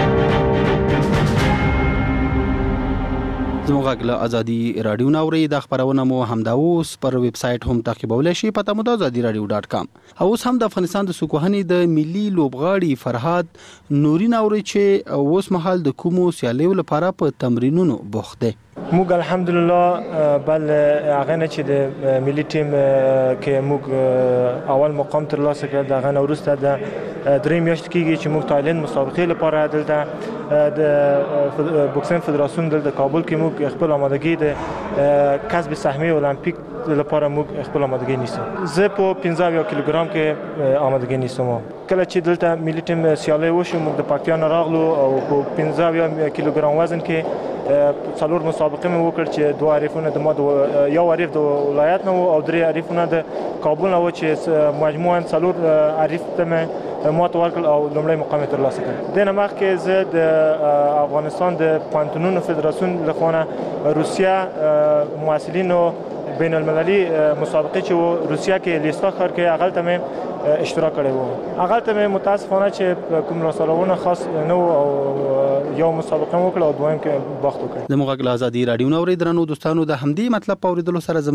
زموږ غږ له آزادي رادیو ناوړي د خبرونه مو همدا اوس پر ویب سټ هم تعقیبولای شي، پته مو د azadiradio.com. اوس هم د افغانستان د سکوهني د ملي لوبغاړي فرهاد نوري ناوړي چې اوس مهال د کومو سیالیو لپاره په تمرینونو بوخت دی. موږ الحمدلله بل هغه نه چې د ملي ټیم کې موږ اول مقام ترلاسه کړ، دغه نه وروسته د درې میاشتې کېږي چې موږ تایلند مسابقې لپاره دلته د بوکسینګ فدراسیون دلته کابل کې موږ خپل آمادګي د کسب سهمیه المپیک لپاره موږ خپل آمادګي نیسو. زه په 15 کیلوګرام کې آمادګي نیسم. کله چې دلته ملي ټیم سیالي وشو موږ د پاکستان راغلو او په 15 کیلوګرام وزن کې څلور مسابقې مې وکړ چې دوه عریفونه د ما یو عریف د ولایت نه او درې عریفونه د کابل نه و چې مجموعاً څلور عریف ته مې ما ته ورکړل او لومړی مقام یې ترلاسه کړ. دنه مخکې زه د افغانستان د پانتونونو فدراسیون لخوا روسیا مواصلینو بین المللي مسابقه چې روسیا کې لیستا ښار کې هغه ته مې اشتراک کړی و. هغه ته مې متاسفانه چې کوم رسولونه خاص نه او یو مسابقه وکړه او دویم کې بخت وکړ. د موږ غږ له آزادي رادیو ناوړي درنو دوستانو د همدې مطلب په اوریدلو سره